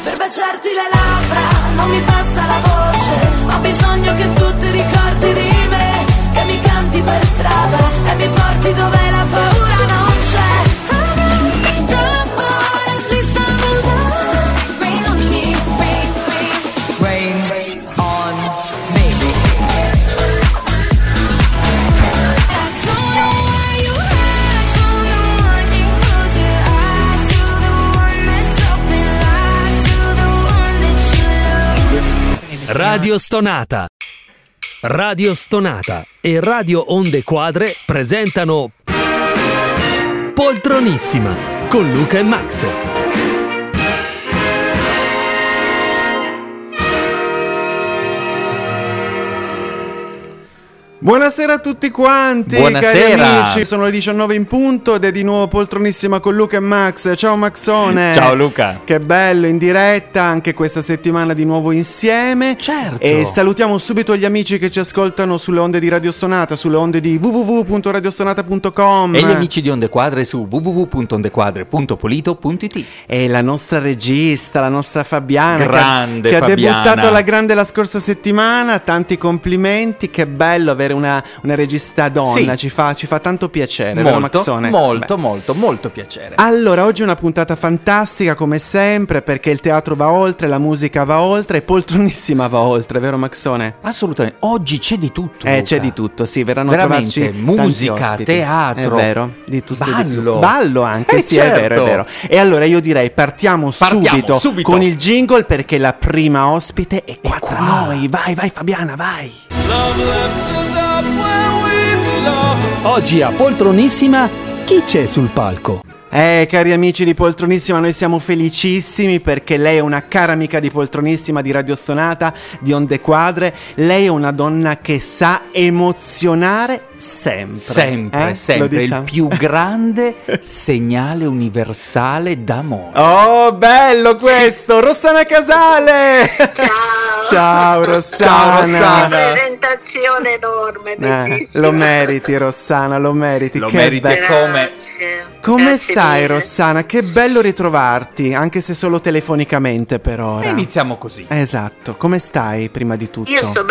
per baciarti le labbra, non mi basta la voce, ho bisogno che tu ti ricordi di me, che mi canti per strada e mi porti dove la paura non c'è. Radio Stonata. Radio Stonata e Radio Onde Quadre presentano Poltronissima con Luca e Max. Buonasera a tutti quanti, buonasera. Cari amici, sono le 19 in punto ed è di nuovo Poltronissima con Luca e Max. Ciao Maxone. Ciao Luca. Che bello, in diretta anche questa settimana di nuovo insieme. Certo. E salutiamo subito gli amici che ci ascoltano sulle onde di Radio Stonata, sulle onde di www.radiostonata.com e gli amici di Onde Quadre su www.ondequadre.polito.it. e la nostra regista, la nostra Fabiana, grande che Fabiana, ha debuttato alla grande la scorsa settimana. Tanti complimenti, che bello avere una regista donna, sì. ci fa tanto piacere, vero Maxone? Molto piacere. Allora, oggi è una puntata fantastica come sempre, perché il teatro va oltre, la musica va oltre e Poltronissima va oltre, vero Maxone? Assolutamente, oggi c'è di tutto, Luca. C'è di tutto, sì, verranno veramente, a trovarci musica, tanti ospiti. teatro, è vero, di tutto ballo, e di più. Ballo anche, sì, certo. è vero. E allora io direi partiamo subito con il jingle, perché la prima ospite è qua tra noi. Vai Fabiana, vai. Oggi a Poltronissima chi c'è sul palco? Cari amici di Poltronissima, noi siamo felicissimi perché lei è una cara amica di Poltronissima, di Radio Stonata, di Onde Quadre. Lei è una donna che sa emozionare sempre. Sempre il più grande segnale universale d'amore. Oh, bello questo! Rossana Casale! Ciao Rossana! Una presentazione enorme, bellissima. Lo meriti Rossana, lo meriti. Lo che meriti Come Grazie stai mille. Rossana? Che bello ritrovarti, anche se solo telefonicamente per ora. E iniziamo così. Esatto, come stai prima di tutto? Io sto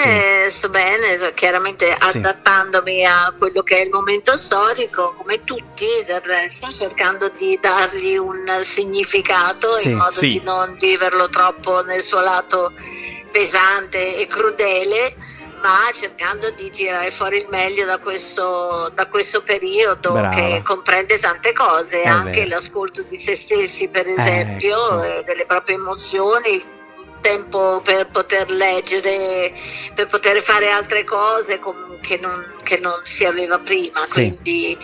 bene, chiaramente Sì. adattandomi a quello che è il momento storico, come tutti del resto, cercando di dargli un significato Sì, in modo sì. di non viverlo troppo nel suo lato pesante e crudele, ma cercando di tirare fuori il meglio da questo periodo. Brava. Che comprende tante cose, È anche vero. l'ascolto di se stessi, per esempio, Ecco. delle proprie emozioni, il tempo per poter leggere, per poter fare altre cose che non si aveva prima. Sì. Quindi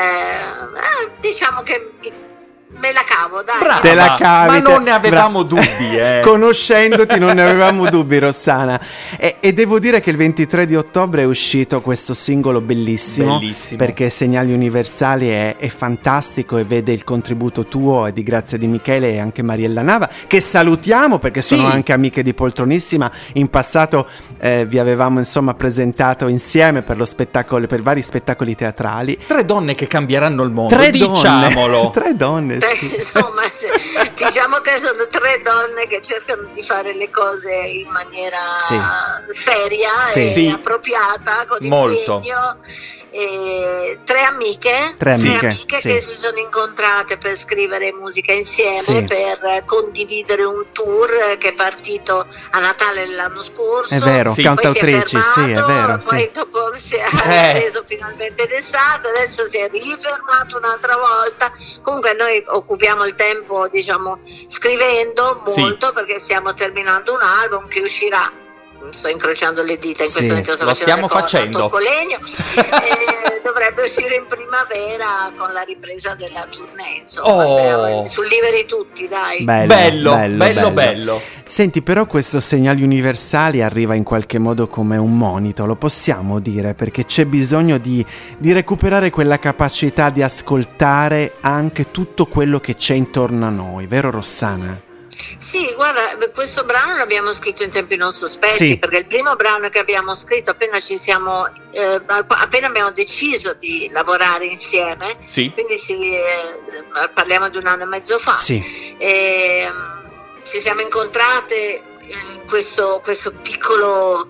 diciamo che me la cavo, dai. Brava, Te la cavi, ma non ne avevamo dubbi, Conoscendoti non ne avevamo dubbi, Rossana. E devo dire che il 23 di ottobre è uscito questo singolo bellissimo. Perché Segnali Universali è fantastico e vede il contributo tuo e di Grazia Di Michele e anche Mariella Nava, che salutiamo perché sono anche amiche di Poltronissima. In passato vi avevamo insomma presentato insieme per lo spettacolo, per vari spettacoli teatrali. 3 donne che cambieranno il mondo, Tre diciamolo. donne. 3 donne, sì. Insomma, diciamo che sono 3 donne che cercano di fare le cose in maniera seria Sì. e appropriata, con Molto. impegno. E 3 amiche, sì. che si sono incontrate per scrivere musica insieme, Sì. per condividere un tour che è partito a Natale l'anno scorso. È vero, Sì. cantautrici, poi si è sì, è fermato, vero. poi Sì. dopo si è ripreso finalmente d'estate, adesso si è rifermato un'altra volta. Comunque noi occupiamo il tempo, diciamo, scrivendo molto, perché stiamo terminando un album che uscirà, sto incrociando le dita in questo momento, lo stiamo facendo. Toccolegno, e dovrebbe uscire in primavera con la ripresa della tournée, insomma, speriamo su Liberi Tutti, dai. Bello. Senti, però questo Segnali Universali arriva in qualche modo come un monito, lo possiamo dire, perché c'è bisogno di recuperare quella capacità di ascoltare anche tutto quello che c'è intorno a noi, vero Rossana? Sì, guarda, questo brano l'abbiamo scritto in tempi non sospetti, perché il primo brano che abbiamo scritto appena abbiamo deciso di lavorare insieme, quindi parliamo di 1 anno e mezzo fa. ci siamo incontrate in questo piccolo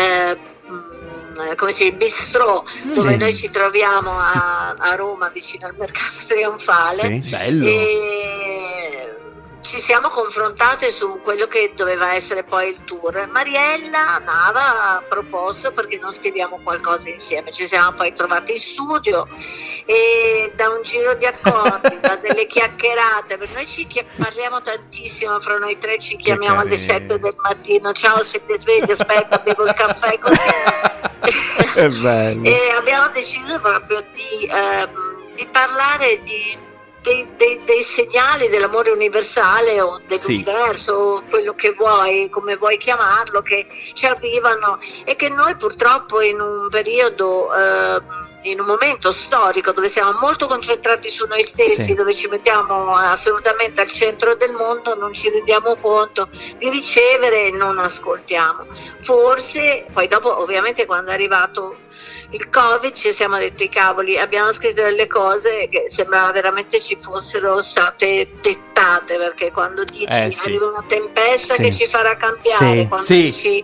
come si dice, bistrò, dove noi ci troviamo a Roma vicino al Mercato Trionfale. Sì, bello. E ci siamo confrontate su quello che doveva essere poi il tour. Mariella Nava ha proposto perché non scriviamo qualcosa insieme. Ci siamo poi trovati in studio e da un giro di accordi, da delle chiacchierate, per noi parliamo tantissimo fra noi tre, ci chiamiamo alle 7 del mattino, ciao, siete svegli, aspetta, bevo il caffè, così. È bello. E abbiamo deciso proprio di parlare dei segnali dell'amore universale o dell'universo, o quello che vuoi, come vuoi chiamarlo, che ci arrivano e che noi purtroppo in un periodo, in un momento storico dove siamo molto concentrati su noi stessi, dove ci mettiamo assolutamente al centro del mondo, non ci rendiamo conto di ricevere e non ascoltiamo. Forse poi dopo, ovviamente, quando è arrivato il Covid ci siamo detti cavoli, abbiamo scritto delle cose che sembrava veramente ci fossero state dettate, perché quando dici arriva una tempesta che ci farà cambiare, quando dici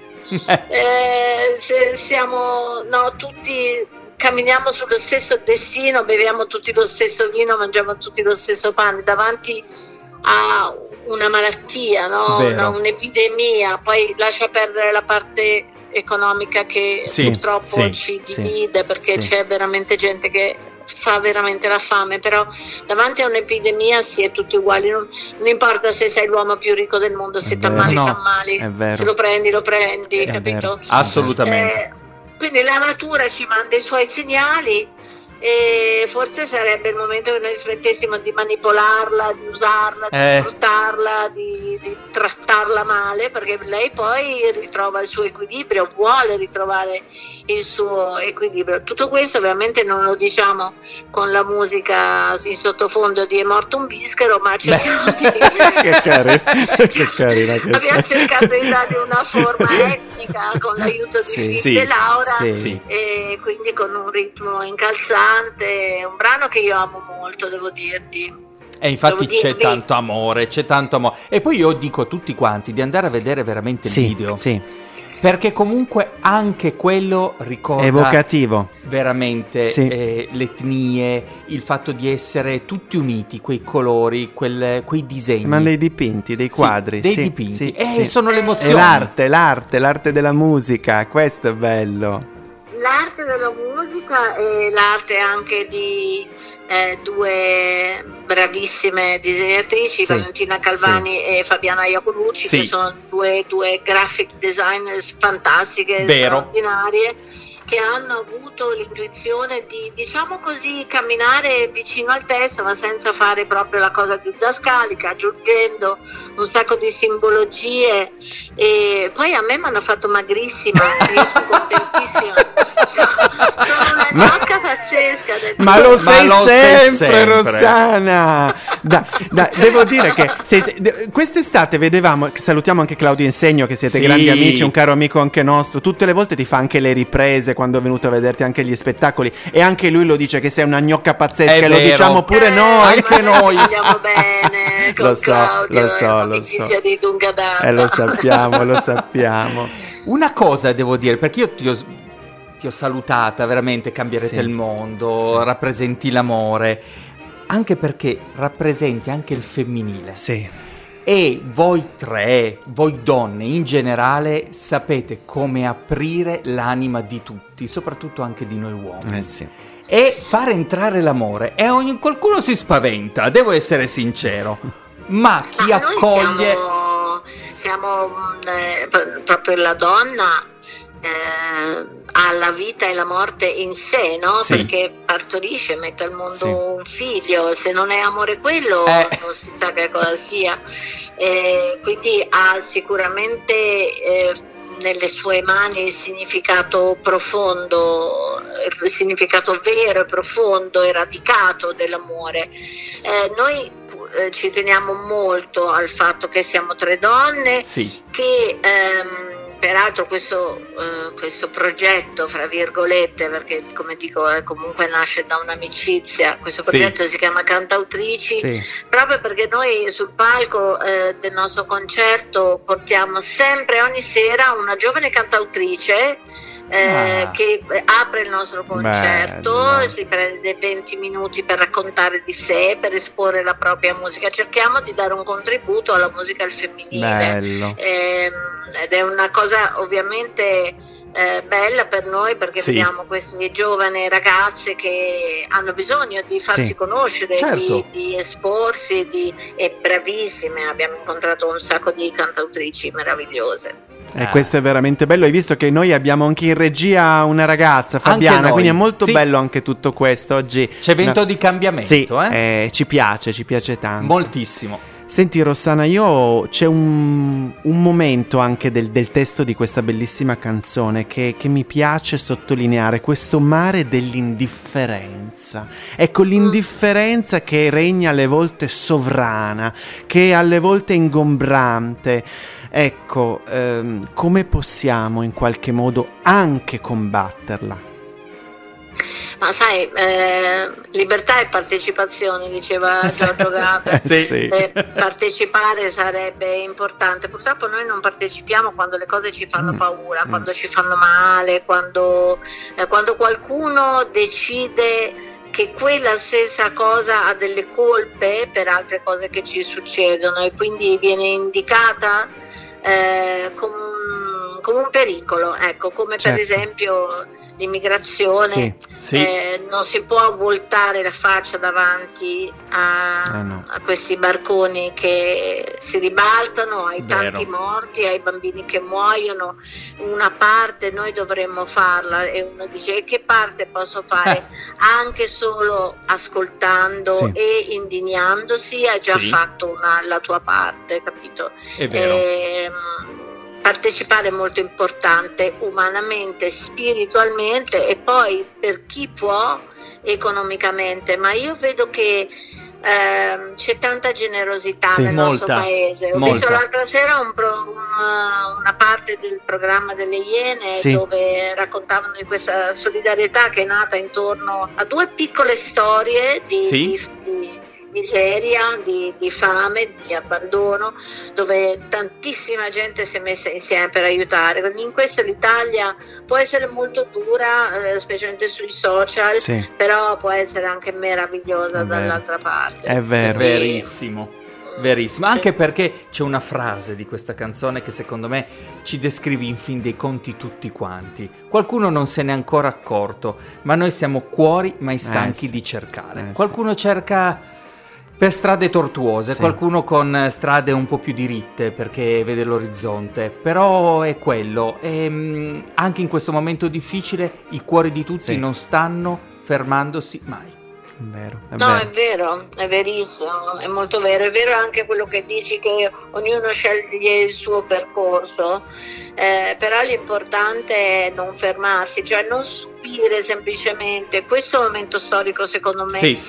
siamo tutti camminiamo sullo stesso destino, beviamo tutti lo stesso vino, mangiamo tutti lo stesso pane davanti a una malattia, un'epidemia, poi lascia perdere la parte economica che purtroppo ci divide, perché c'è veramente gente che fa veramente la fame, però davanti a un'epidemia si è tutti uguali, non importa se sei l'uomo più ricco del mondo, se t'ammali, se lo prendi, capito? Assolutamente. Quindi la natura ci manda i suoi segnali e forse sarebbe il momento che noi smettessimo di manipolarla, di usarla, di sfruttarla, di trattarla male, perché lei poi ritrova il suo equilibrio, vuole ritrovare il suo equilibrio. Tutto questo ovviamente non lo diciamo con la musica in sottofondo di È morto un bischero, ma cerchiamo abbiamo cercato di dargli una forma etnica con l'aiuto di Finte Laura e quindi con un ritmo incalzante, un brano che io amo molto, devo dirti. E infatti c'è tanto amore. E poi io dico a tutti quanti di andare a vedere veramente il video. Perché comunque anche quello ricorda evocativo veramente le etnie, il fatto di essere tutti uniti, quei colori, quei disegni. Ma dei dipinti, dei quadri. Dei dipinti. Sono le emozioni. È l'arte della musica, questo è bello. L'arte della musica e l'arte anche di due bravissime disegnatrici, Valentina Calvani e Fabiana Iacolucci, che sono due graphic designers fantastiche, straordinarie, che hanno avuto l'intuizione di, diciamo così, camminare vicino al testo, ma senza fare proprio la cosa didascalica, aggiungendo un sacco di simbologie, e poi a me mi hanno fatto magrissima, io sono contentissima. Sono una gnocca pazzesca ma lo sei sempre, Rossana. Devo dire che quest'estate vedevamo, salutiamo anche Claudio Insegno, che siete grandi amici, un caro amico anche nostro, tutte le volte ti fa anche le riprese quando è venuto a vederti anche gli spettacoli, e anche lui lo dice che sei una gnocca pazzesca, e lo diciamo pure noi, anche noi vogliamo bene con Claudio, lo so. di lunga data. Lo sappiamo. Una cosa devo dire, perché io ti ho salutata, veramente cambierete il mondo, rappresenti l'amore, anche perché rappresenti anche il femminile. E voi tre, voi donne in generale, sapete come aprire l'anima di tutti, soprattutto anche di noi uomini. E far entrare l'amore. E qualcuno si spaventa, devo essere sincero, ma chi accoglie... Siamo proprio la donna... ha la vita e la morte in sé, no? Perché partorisce, mette al mondo un figlio, se non è amore quello non si sa che cosa sia, quindi ha sicuramente nelle sue mani il significato profondo, il significato vero e profondo e radicato dell'amore. Noi ci teniamo molto al fatto che siamo tre donne che peraltro questo progetto, fra virgolette, perché come dico comunque nasce da un'amicizia, questo progetto si chiama Cantautrici, proprio perché noi sul palco del nostro concerto portiamo sempre, ogni sera, una giovane cantautrice che apre il nostro concerto. Bello. Si prende 20 minuti per raccontare di sé, per esporre la propria musica. Cerchiamo di dare un contributo alla musica al femminile, ed è una cosa ovviamente bella per noi, perché vediamo queste giovani ragazze che hanno bisogno di farsi conoscere, di esporsi, e bravissime. Abbiamo incontrato un sacco di cantautrici meravigliose. E questo è veramente bello. Hai visto che noi abbiamo anche in regia una ragazza, Fabiana, quindi è molto bello anche tutto questo. Oggi c'è vento di cambiamento, ci piace tanto. Moltissimo. Senti Rossana, c'è un momento anche del testo di questa bellissima canzone che mi piace sottolineare, questo mare dell'indifferenza. Ecco, l'indifferenza che regna alle volte sovrana, che alle volte è ingombrante. Ecco, come possiamo in qualche modo anche combatterla? Ma sai, libertà e partecipazione, diceva Giorgio Gaber. Partecipare sarebbe importante. Purtroppo noi non partecipiamo quando le cose ci fanno paura, quando ci fanno male, quando qualcuno decide che quella stessa cosa ha delle colpe per altre cose che ci succedono, e quindi viene indicata come un pericolo, ecco, come per esempio l'immigrazione. Non si può voltare la faccia davanti a questi barconi che si ribaltano, ai tanti morti, ai bambini che muoiono. Una parte noi dovremmo farla, e uno dice: e che parte posso fare? Anche solo ascoltando e indignandosi hai già fatto la tua parte, capito? È vero. Partecipare è molto importante, umanamente, spiritualmente, e poi per chi può economicamente, ma io vedo che c'è tanta generosità nel nostro paese. Ho visto l'altra sera una parte del programma delle Iene dove raccontavano di questa solidarietà che è nata intorno a due piccole storie di miseria, di fame, di abbandono, dove tantissima gente si è messa insieme per aiutare. In questo l'Italia può essere molto dura, specialmente sui social, però può essere anche meravigliosa dall'altra parte. È vero. Verissimo. Anche perché c'è una frase di questa canzone che secondo me ci descrive in fin dei conti tutti quanti. Qualcuno non se n'è ancora accorto, ma noi siamo cuori mai stanchi di cercare. Qualcuno cerca per strade tortuose, qualcuno con strade un po' più diritte perché vede l'orizzonte, però è quello. E anche in questo momento difficile i cuori di tutti non stanno fermandosi mai. È vero, è verissimo, è molto vero. È vero anche quello che dici, che ognuno sceglie il suo percorso, però l'importante è non fermarsi, cioè non subire semplicemente. Questo momento storico secondo me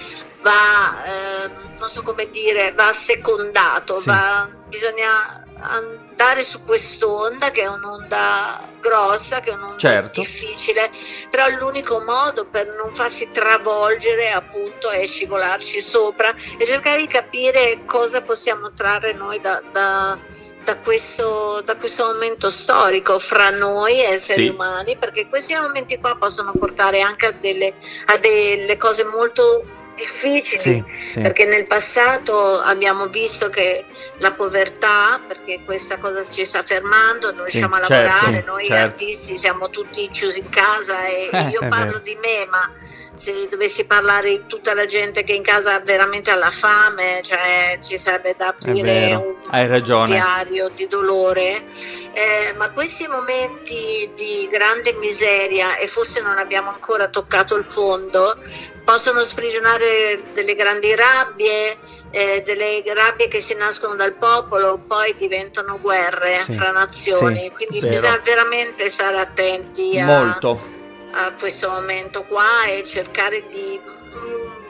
va, non so come dire, va secondato, bisogna andare su quest'onda, che è un'onda grossa, che è un'onda difficile, però l'unico modo per non farsi travolgere appunto è scivolarci sopra e cercare di capire cosa possiamo trarre noi da questo momento storico fra noi esseri umani, perché questi momenti qua possono portare anche a delle cose molto difficili, perché nel passato abbiamo visto che la povertà, perché questa cosa ci sta fermando, non riusciamo a lavorare, noi artisti siamo tutti chiusi in casa, e io parlo di me, ma se dovessi parlare di tutta la gente che in casa veramente ha la fame, cioè ci sarebbe da aprire un diario di dolore, ma questi momenti di grande miseria, e forse non abbiamo ancora toccato il fondo, possono sprigionare delle grandi rabbie, delle rabbie che si nascono dal popolo, poi diventano guerre fra nazioni, quindi bisogna veramente stare attenti a questo momento qua e cercare di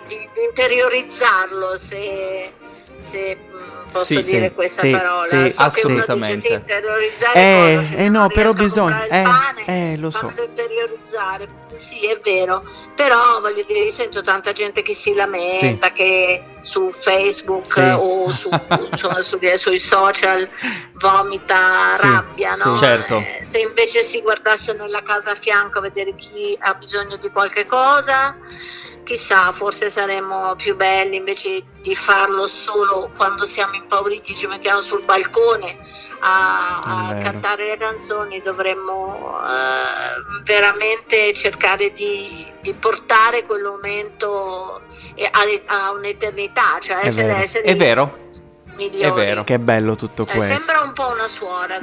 interiorizzarlo, se posso dire questa parola. Sì, so assolutamente. Che uno dice interiorizzare no, però bisogna lo so. Interiorizzare, sì, è vero, però voglio dire, io sento tanta gente che si lamenta, che su Facebook o sui social vomita rabbia, no? Certo. Se invece si guardasse nella casa a fianco a vedere chi ha bisogno di qualche cosa, chissà, forse saremmo più belli. Invece di farlo solo quando siamo impauriti, ci mettiamo sul balcone a cantare le canzoni. Dovremmo veramente cercare di portare quel momento a un'eternità, cioè essere è vero. migliori. È vero. Che bello tutto questo. Sembra un po' una suora.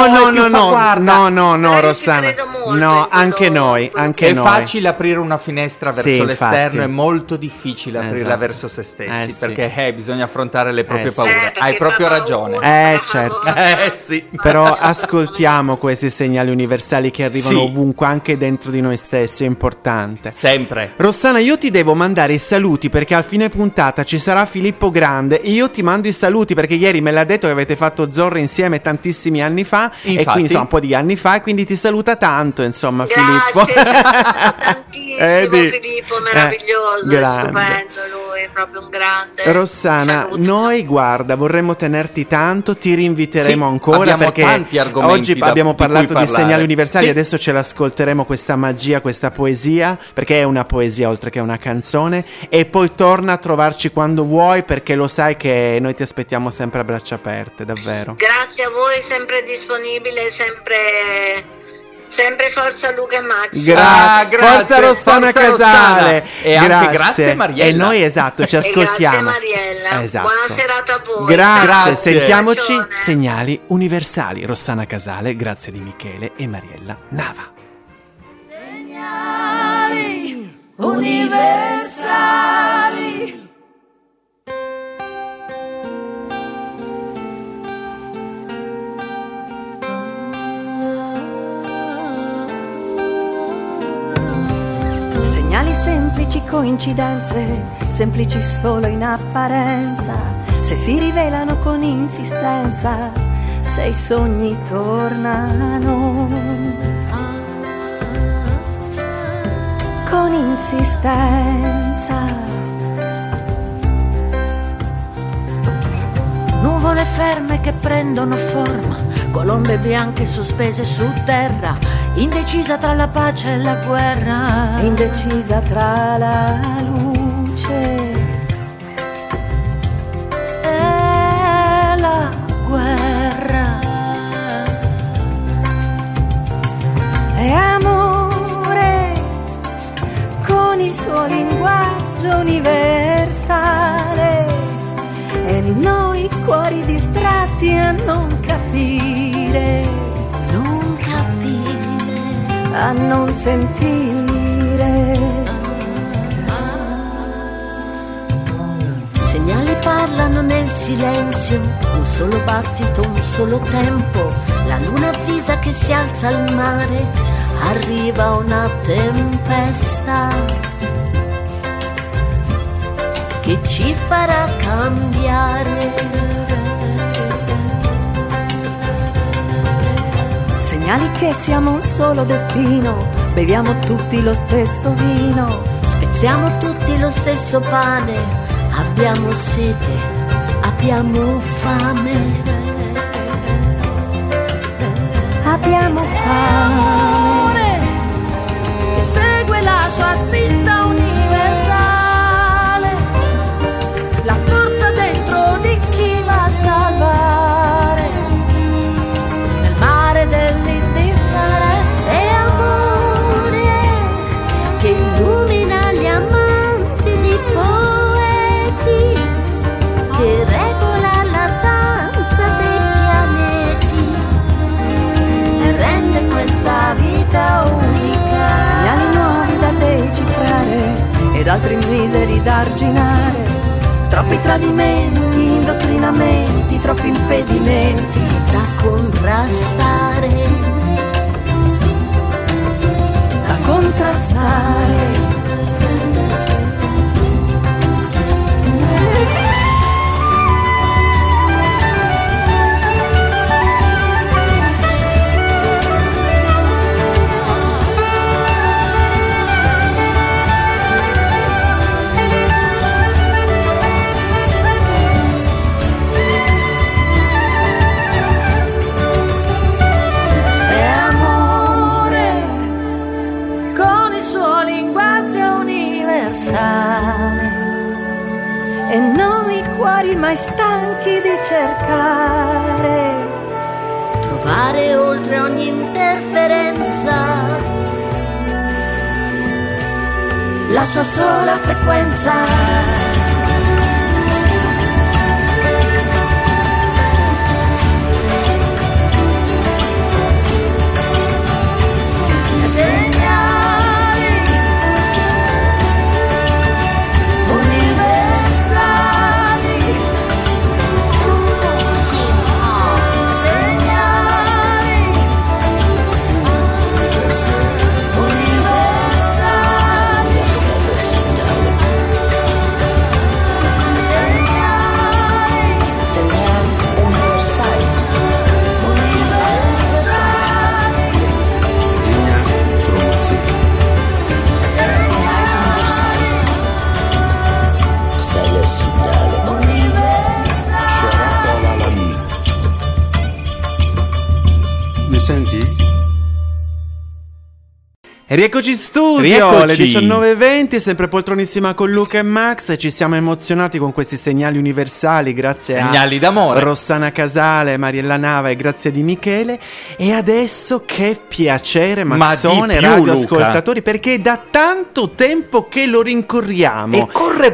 No, Rossana. No, anche noi. È facile aprire una finestra verso l'esterno, è molto difficile aprirla verso se stessi, perché bisogna affrontare le proprie paure. Hai proprio ragione. Certo. Sì. Però ascoltiamo questi segnali universali che arrivano ovunque, anche dentro di noi stessi, è importante. Sempre. Rossana, io ti devo mandare i saluti perché al fine puntata ci sarà Filippo Grande e io ti mando i saluti perché ieri me l'ha detto che avete fatto Zorro insieme tantissimi anni fa. Infatti. E quindi insomma un po' di anni fa, e quindi ti saluta tanto, insomma. Grazie, Filippo. tantissimo Filippo, meraviglioso, stupendo lui, è proprio un grande. Rossana, noi guarda, vorremmo tenerti tanto, ti rinviteremo ancora perché tanti argomenti oggi abbiamo parlato di segnali universali, sì. Adesso ce l'ascolteremo questa magia, questa poesia, perché è una poesia oltre che una canzone, e poi torna a trovarci quando vuoi, perché lo sai che noi ti aspettiamo sempre a braccia aperte, davvero. Grazie a voi, sempre disponibile, sempre forza Luca e Max. Grazie. Forza Rossana Casale. E anche grazie Mariella. E noi ci ascoltiamo. Grazie Mariella. Esatto. Buona serata a voi. Grazie. Sentiamoci segnali universali. Rossana Casale, grazie di Michele e Mariella Nava. Segnali universali. Segnali semplici, coincidenze, semplici solo in apparenza, se si rivelano con insistenza, se i sogni tornano. Con insistenza. Nuvole ferme che prendono forma, colombe bianche sospese su terra, indecisa tra la pace e la guerra, indecisa tra la luce e la guerra. E amore con il suo linguaggio universale, e noi cuori distratti a non capire, a non sentire. Segnali parlano nel silenzio, un solo battito, un solo tempo, la luna avvisa che si alza al mare, arriva una tempesta che ci farà cambiare. Segnali che siamo un solo destino, beviamo tutti lo stesso vino, spezziamo tutti lo stesso pane, abbiamo sete, abbiamo fame, abbiamo fame, che segue la sua spinta universale, la forza dentro di chi va a salvare, nel mare dell'indifferenza e amore che illumina gli amanti di poeti, che regola la danza dei pianeti e rende questa vita unica. Segnali nuovi da decifrare ed altri miseri da arginare, troppi tradimenti, indottrinamenti, troppi impedimenti da contrastare, da contrastare. oltre ogni interferenza, la sua sola frequenza. Rieccoci in studio, le 19:20, sempre poltronissima con Luca e Max, e ci siamo emozionati con questi segnali universali, grazie segnali d'amore. Rossana Casale, Mariella Nava e grazie di Michele. E adesso che piacere, Maxone, radioascoltatori, perché è da tanto tempo che lo rincorriamo. E corre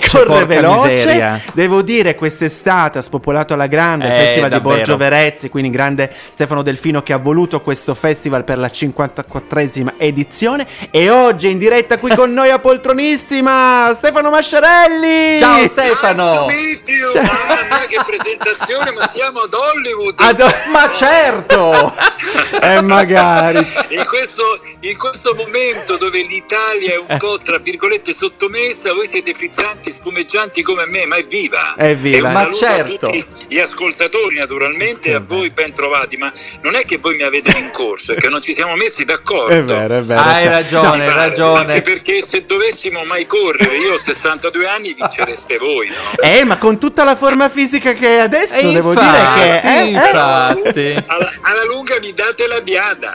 veloce, Devo dire, quest'estate ha spopolato alla grande il Festival davvero. di Borgio Verezzi, quindi grande Stefano Delfino che ha voluto questo festival per la 54esima edizione. E oggi è in diretta qui con noi a poltronissima Stefano Masciarelli. Ciao Stefano. Mamma mia, che presentazione, ma siamo ad Hollywood. Ma certo. Magari in questo momento dove l'Italia è un po' tra virgolette sottomessa, voi siete frizzanti, spumeggianti come me, ma evviva. E un ma certo. a tutti gli ascoltatori naturalmente, e a voi ben trovati, ma non è che voi mi avete rincorso, è che non ci siamo messi d'accordo. È vero. Hai ragione. Anche perché se dovessimo mai correre, io ho 62 anni, vincereste voi, no? Ma con tutta la forma fisica che è adesso, devo dire che infatti alla lunga mi date la biada.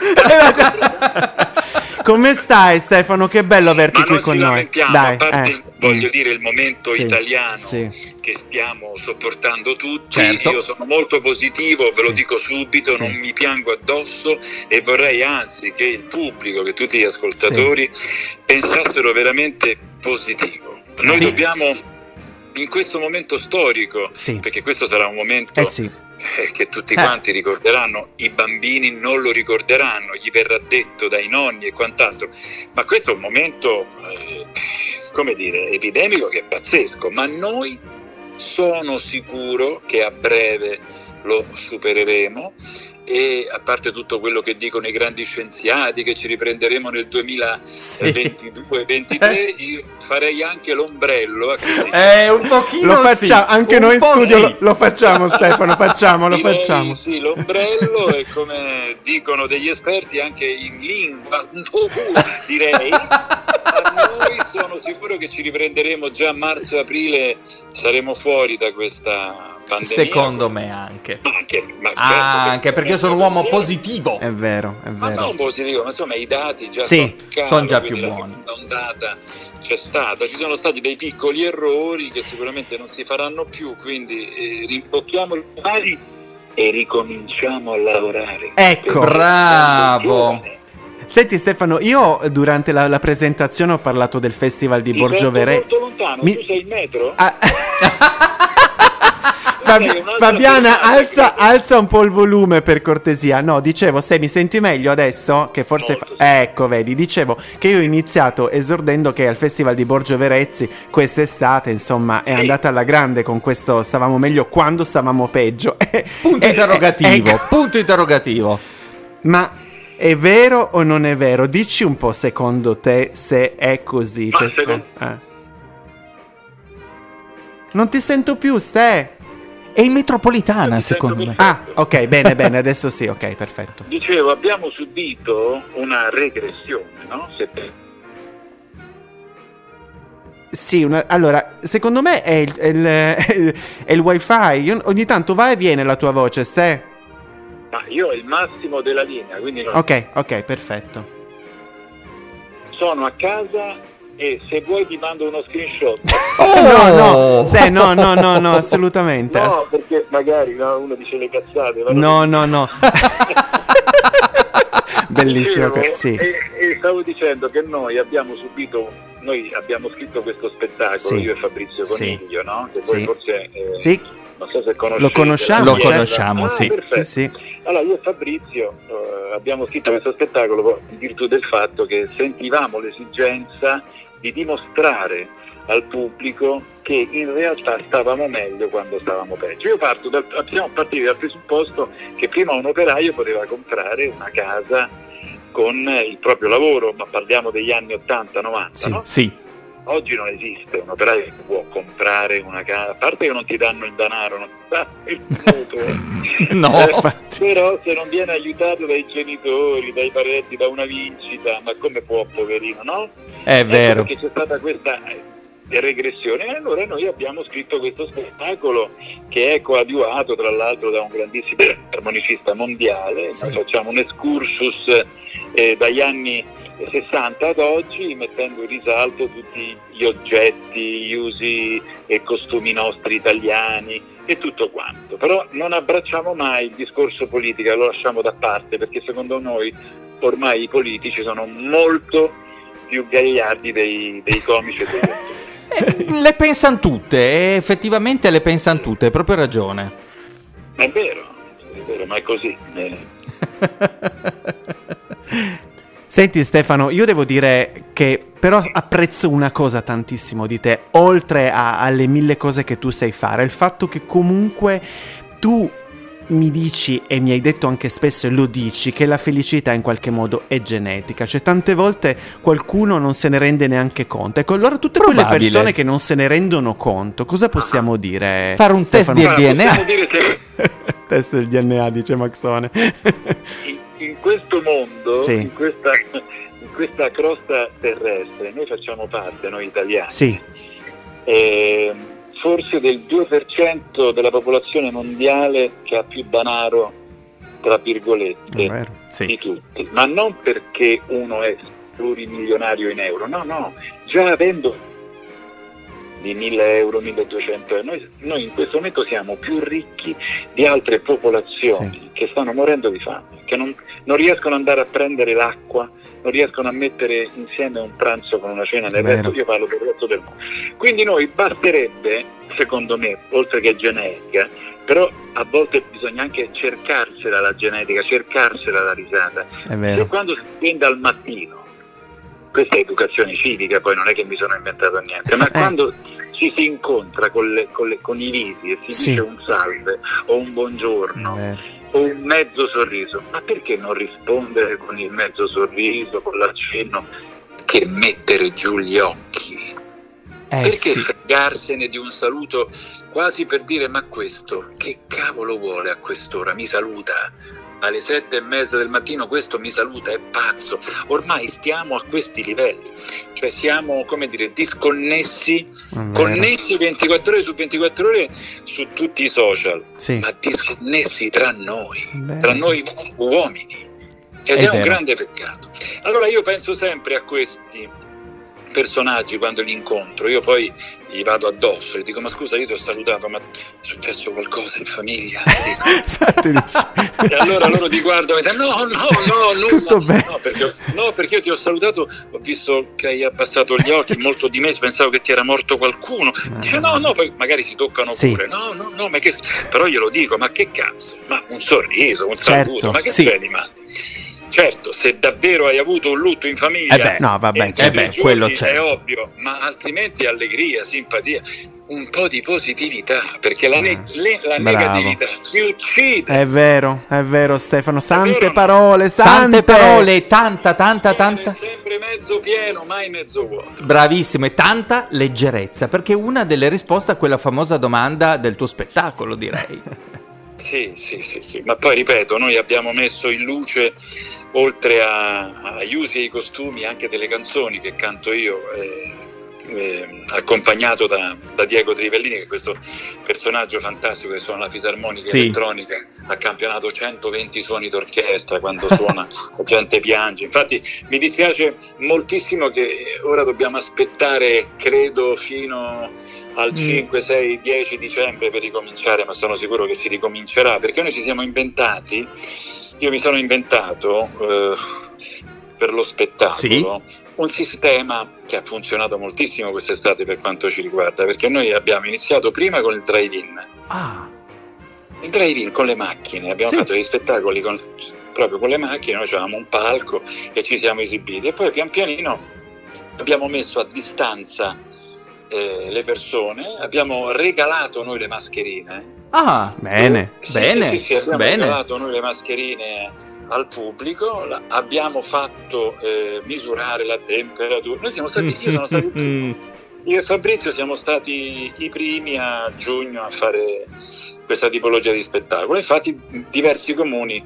Come stai Stefano? Che bello averti qui con noi. Dai, a parte voglio dire il momento italiano sì. che stiamo sopportando tutti. Certo. Io sono molto positivo, ve lo dico subito, non mi piango addosso, e vorrei anzi che il pubblico, che tutti gli ascoltatori pensassero veramente positivo. Noi dobbiamo, in questo momento storico, perché questo sarà un momento che tutti quanti ricorderanno, i bambini non lo ricorderanno, gli verrà detto dai nonni e quant'altro, ma questo è un momento come dire epidemico che è pazzesco, ma noi sono sicuro che a breve lo supereremo. E a parte tutto quello che dicono i grandi scienziati, che ci riprenderemo nel 2022-23, io farei anche l'ombrello. Un pochino lo facciamo, anche noi in studio lo facciamo, Stefano, facciamo. Sì, l'ombrello è, come dicono degli esperti, anche in lingua un po' direi. Ma noi sono sicuro che ci riprenderemo già a marzo-aprile, saremo fuori da questa pandemia. Secondo me anche. Anche perché io sono un uomo positivo. È vero. Ma non positivo, ma insomma i dati già sono già più buoni. La ondata c'è stata, ci sono stati dei piccoli errori che sicuramente non si faranno più, quindi rimbocchiamo le mani e ricominciamo a lavorare. Ecco, bravo. Senti Stefano, io durante la presentazione ho parlato del Festival di Borgio Verezzi. Molto lontano, tu sei in metro? Fabiana, alza un po' il volume per cortesia. No, dicevo, mi senti meglio adesso? Che forse ecco, vedi, dicevo che io ho iniziato esordendo che al Festival di Borgio Verezzi quest'estate, insomma, è andata alla grande con questo stavamo meglio quando stavamo peggio. Punto interrogativo. Ma è vero o non è vero? Dici un po' secondo te se è così. Non ti sento più, Ste. È in metropolitana, secondo me. Ok, bene, adesso sì, ok, perfetto. Dicevo, abbiamo subito una regressione, no? Sì, allora, secondo me è il wifi. Ogni tanto va e viene la tua voce, Ste. Ma io ho il massimo della linea, quindi non... Ok, perfetto. Sono a casa e se vuoi ti mando uno screenshot. No, Ste, no, assolutamente. No, perché magari uno dice le cazzate. No. Bellissimo. Dicevo, Sì. E stavo dicendo che noi abbiamo scritto questo spettacolo, Sì. io e Fabrizio Coniglio, no? Che Sì. poi forse Sì. non so se conoscete. Lo conosciamo, Lo certo. conosciamo, sì. Perfetto. Sì. Allora io e Fabrizio abbiamo scritto questo spettacolo in virtù del fatto che sentivamo l'esigenza di dimostrare al pubblico che in realtà stavamo meglio quando stavamo peggio. Siamo partiti dal presupposto che prima un operaio poteva comprare una casa con il proprio lavoro, ma parliamo degli anni 80-90, Sì. no? Sì. Oggi non esiste un operaio che può comprare una casa, a parte che non ti danno il denaro, non ti danno il mutuo. No. Però se non viene aiutato dai genitori, dai parenti, da una vincita, ma come può, poverino, no? È vero. Perché c'è stata questa regressione, e allora noi abbiamo scritto questo spettacolo che è coadiuvato tra l'altro da un grandissimo armonicista mondiale. Noi facciamo un excursus dagli anni 60 ad oggi, mettendo in risalto tutti gli oggetti, gli usi e costumi nostri italiani e tutto quanto. Però non abbracciamo mai il discorso politica, lo lasciamo da parte, perché secondo noi ormai i politici sono molto più gagliardi dei comici e degli attori. Le pensano tutte, effettivamente le pensano tutte, hai proprio ragione. È vero, ma è così. Senti Stefano, io devo dire che però apprezzo una cosa tantissimo di te, oltre alle 1000 cose che tu sai fare, il fatto che comunque tu mi dici, e mi hai detto anche spesso e lo dici, che la felicità in qualche modo è genetica, cioè tante volte qualcuno non se ne rende neanche conto. Ecco, allora tutte quelle persone che non se ne rendono conto, cosa possiamo dire? Fare un Stefano? test di DNA. Test del DNA, dice Maxone. In questo mondo, Sì. in questa crosta terrestre, noi facciamo parte, noi italiani. Sì. Forse del 2% della popolazione mondiale che ha più denaro, tra virgolette, di tutti, ma non perché uno è plurimilionario in euro, no, già avendo di 1.000 euro, 1.200 euro, noi in questo momento siamo più ricchi di altre popolazioni che stanno morendo di fame, che non riescono ad andare a prendere l'acqua, non riescono a mettere insieme un pranzo con una cena nel resto, io parlo del resto del mondo. Quindi noi basterebbe, secondo me, oltre che genetica, però a volte bisogna anche cercarsela la genetica, cercarsela la risata. È vero. Se quando si scende al mattino, questa è educazione civica, poi non è che mi sono inventato niente, ma quando ci si incontra con i visi e si dice un salve o un buongiorno o un mezzo sorriso, ma perché non rispondere con il mezzo sorriso, con l'accenno, che mettere giù gli occhi? Perché fregarsene di un saluto quasi per dire ma questo che cavolo vuole a qu'ora? Mi saluta alle 7:30 del mattino, questo mi saluta, è pazzo. Ormai stiamo a questi livelli, cioè siamo, come dire, disconnessi, connessi 24 ore su 24 ore su tutti i social, ma disconnessi tra noi uomini, ed è un grande peccato. Allora io penso sempre a questi personaggi quando li incontro, io poi gli vado addosso e dico ma scusa, io ti ho salutato, ma è successo qualcosa in famiglia? E allora loro ti guardano e dicono no, tutto bene. Perché io ti ho salutato, ho visto che hai abbassato gli occhi, molto dimesso, pensavo che ti era morto qualcuno. Dice no, poi magari si toccano pure, no, ma che... però glielo dico, ma che cazzo, ma un sorriso, un saluto, ma che c'è di male? Certo, se davvero hai avuto un lutto in famiglia, quello c'è. È ovvio, ma altrimenti allegria, simpatia, un po' di positività, perché la negatività ci uccide. È vero Stefano, sante parole, tanta. Sempre mezzo pieno, mai mezzo vuoto. Bravissimo, e tanta leggerezza, perché è una delle risposte a quella famosa domanda del tuo spettacolo, direi. Sì, ma poi ripeto, noi abbiamo messo in luce, oltre agli usi e ai costumi, anche delle canzoni che canto io, accompagnato da Diego Trivellini, che è questo personaggio fantastico che suona la fisarmonica elettronica, ha campionato 120 suoni d'orchestra, quando suona la gente piange. Infatti mi dispiace moltissimo che ora dobbiamo aspettare, credo, fino al 5, 6, 10 dicembre per ricominciare, ma sono sicuro che si ricomincerà, perché noi ci siamo inventati io mi sono inventato per lo spettacolo un sistema che ha funzionato moltissimo quest'estate per quanto ci riguarda, perché noi abbiamo iniziato prima con il drive-in. Il drive-in con le macchine, abbiamo fatto degli spettacoli proprio con le macchine, noi avevamo un palco e ci siamo esibiti, e poi pian pianino abbiamo messo a distanza le persone, abbiamo regalato noi le mascherine. Bene. Sì, abbiamo regalato noi le mascherine al pubblico, abbiamo fatto misurare la temperatura. Io sono stato io e Fabrizio siamo stati i primi a giugno a fare questa tipologia di spettacolo. Infatti diversi comuni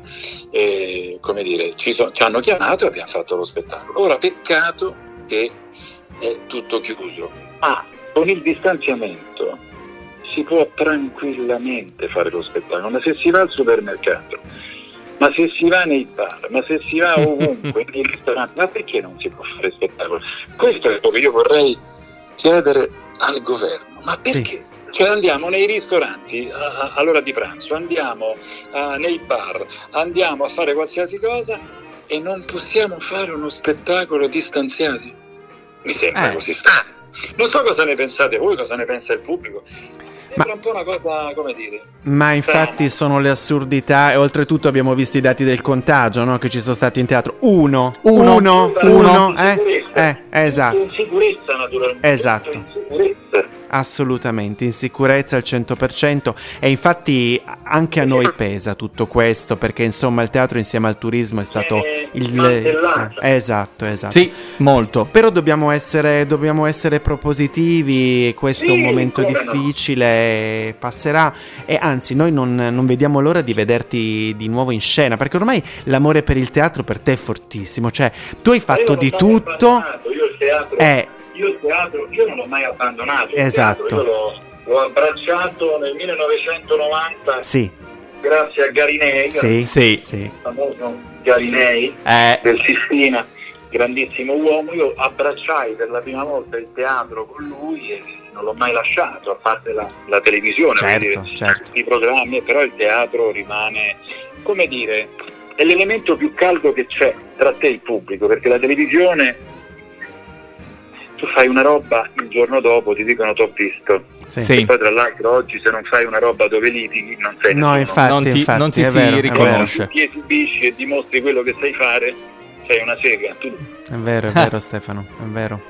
ci hanno chiamato e abbiamo fatto lo spettacolo. Ora peccato che è tutto chiuso, ma con il distanziamento si può tranquillamente fare lo spettacolo. Ma se si va al supermercato, ma se si va nei bar, ma se si va ovunque nei ristoranti, ma perché non si può fare spettacolo? Questo è quello che io vorrei chiedere al governo. Ma perché? Cioè andiamo nei ristoranti all'ora di pranzo, andiamo nei bar, andiamo a fare qualsiasi cosa e non possiamo fare uno spettacolo distanziati? Mi sembra così strano. Non so cosa ne pensate voi, cosa ne pensa il pubblico. Sembra un po' una cosa, come dire. Ma infatti sono le assurdità, e oltretutto abbiamo visto i dati del contagio, no? Che ci sono stati in teatro. Uno. Esatto. In sicurezza, naturalmente. Esatto. Assolutamente, in sicurezza al 100%, e infatti anche a noi pesa tutto questo, perché insomma il teatro insieme al turismo è stato esatto. Sì, molto. Però dobbiamo essere propositivi, questo è un momento difficile, passerà, e anzi noi non vediamo l'ora di vederti di nuovo in scena, perché ormai l'amore per il teatro per te è fortissimo, cioè tu hai fatto di tutto. Io il teatro, non l'ho mai abbandonato. Esatto. Io l'ho abbracciato nel 1990. Grazie a Garinei. Il famoso Garinei del Sistina, grandissimo uomo. Io abbracciai per la prima volta il teatro con lui e non l'ho mai lasciato, a parte la televisione, certo. i programmi, però il teatro rimane, come dire, è l'elemento più caldo che c'è tra te e il pubblico, perché la televisione, tu fai una roba, il giorno dopo ti dicono t'ho visto. E poi tra l'altro oggi se non fai una roba dove litighi non sei nessuno. Infatti, non ti è si vero, riconosce. Se ti esibisci e dimostri quello che sai fare, sei una sega. È vero Stefano, è vero.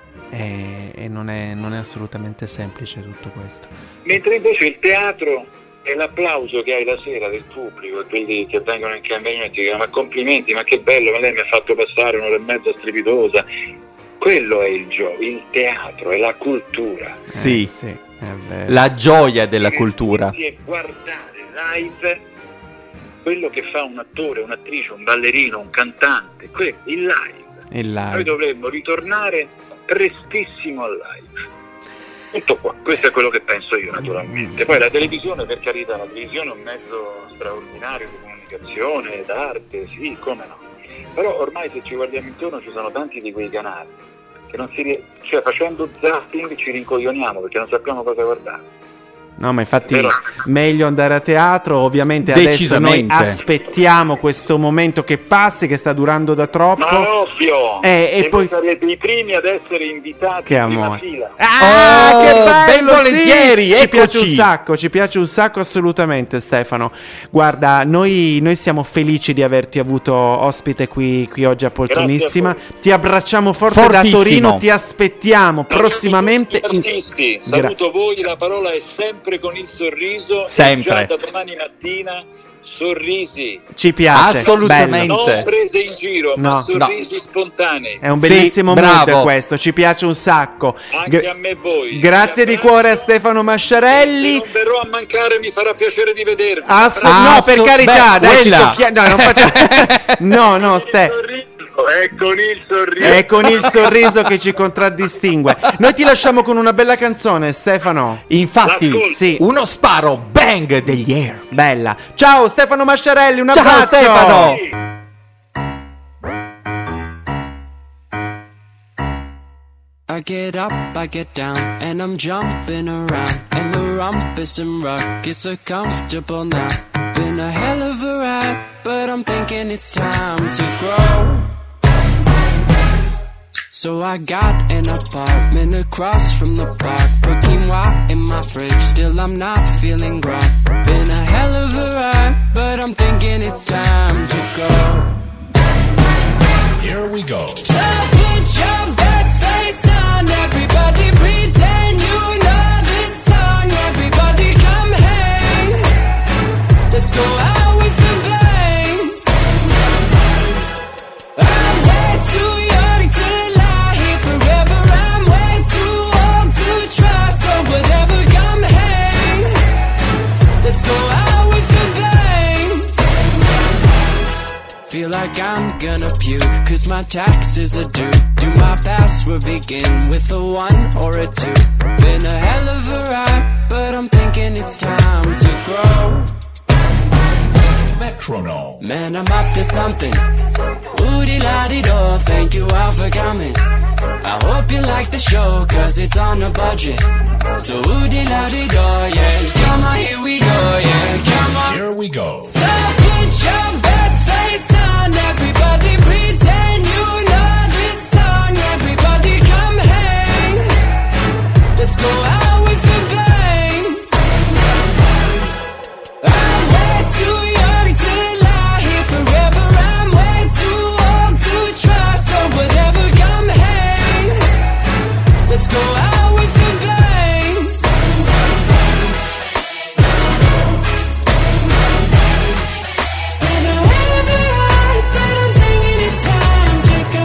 E non è assolutamente semplice tutto questo. Mentre invece il teatro è l'applauso che hai la sera del pubblico, quelli che vengono in camera e ti dicono ma complimenti, ma che bello, ma lei mi ha fatto passare un'ora e mezza strepitosa. Quello è il gioco, il teatro, è la cultura. Sì, è vero. La gioia della cultura. E guardare live quello che fa un attore, un'attrice, un ballerino, un cantante, il live. Noi dovremmo ritornare prestissimo al live. Tutto qua, questo è quello che penso io naturalmente. Poi la televisione, per carità, la televisione è un mezzo straordinario di comunicazione, d'arte, sì, come no. Però ormai se ci guardiamo intorno ci sono tanti di quei canali che non cioè facendo zapping ci rincoglioniamo perché non sappiamo cosa guardare. No, ma infatti meglio andare a teatro, ovviamente adesso noi aspettiamo questo momento che passi, che sta durando da troppo. Ma ovvio! E poi sarete i primi ad essere invitati in prima fila. Che bello, ben volentieri, ci piace un sacco assolutamente, Stefano. Guarda, noi siamo felici di averti avuto ospite qui oggi a Poltronissima. Ti abbracciamo forte da Torino, ti aspettiamo prossimamente. Artisti, saluto voi, la parola è sempre con il sorriso, sempre. E già da domani mattina sorrisi. Ci piace, assolutamente. Non prese in giro, ma sorrisi spontanei. È un bellissimo mood questo, ci piace un sacco. Anche a me voi. Grazie di cuore a Stefano Masciarelli. Se non verrò a mancare mi farà piacere di vedervi. No, per carità, dai, non facciamo. No, È con il sorriso che ci contraddistingue. Noi ti lasciamo con una bella canzone, Stefano. Infatti, uno sparo bang degli Air. Bella. Ciao Stefano Masciarelli, un abbraccio. Stefano. I get up, I get down, and I'm jumping around, and the rumpus and rug is so comfortable now. Been a hell of a ride, but I'm thinking it's time to grow. So I got an apartment across from the park. Put quinoa in my fridge, still I'm not feeling right. Been a hell of a ride, but I'm thinking it's time to go. Here we go. So put your best face on, everybody pretend you know this song. Everybody come hang, let's go out with a bang. I'm way too young to lie here forever. I'm way too old to try, so whatever, come hang, let's go out with a bang. Feel like I'm gonna puke, cause my taxes are due. Do my password begin with a 1 or a 2? Been a hell of a ride, but I'm thinking it's time to grow. Metronome. Man, I'm up to something. Woody-la-di-do, thank you all for coming. I hope you like the show, cause it's on a budget. So woody-la-di-do, yeah. Come on, here we go, yeah. Come on. Here we go. So put your best face on, everybody pretend you know this song. Everybody come hang, let's go out with a bang. I'm way too young to lie here forever. I'm way too old to try, so whatever, come hang, let's go out with a bang. And I have a right, but I'm thinking it's time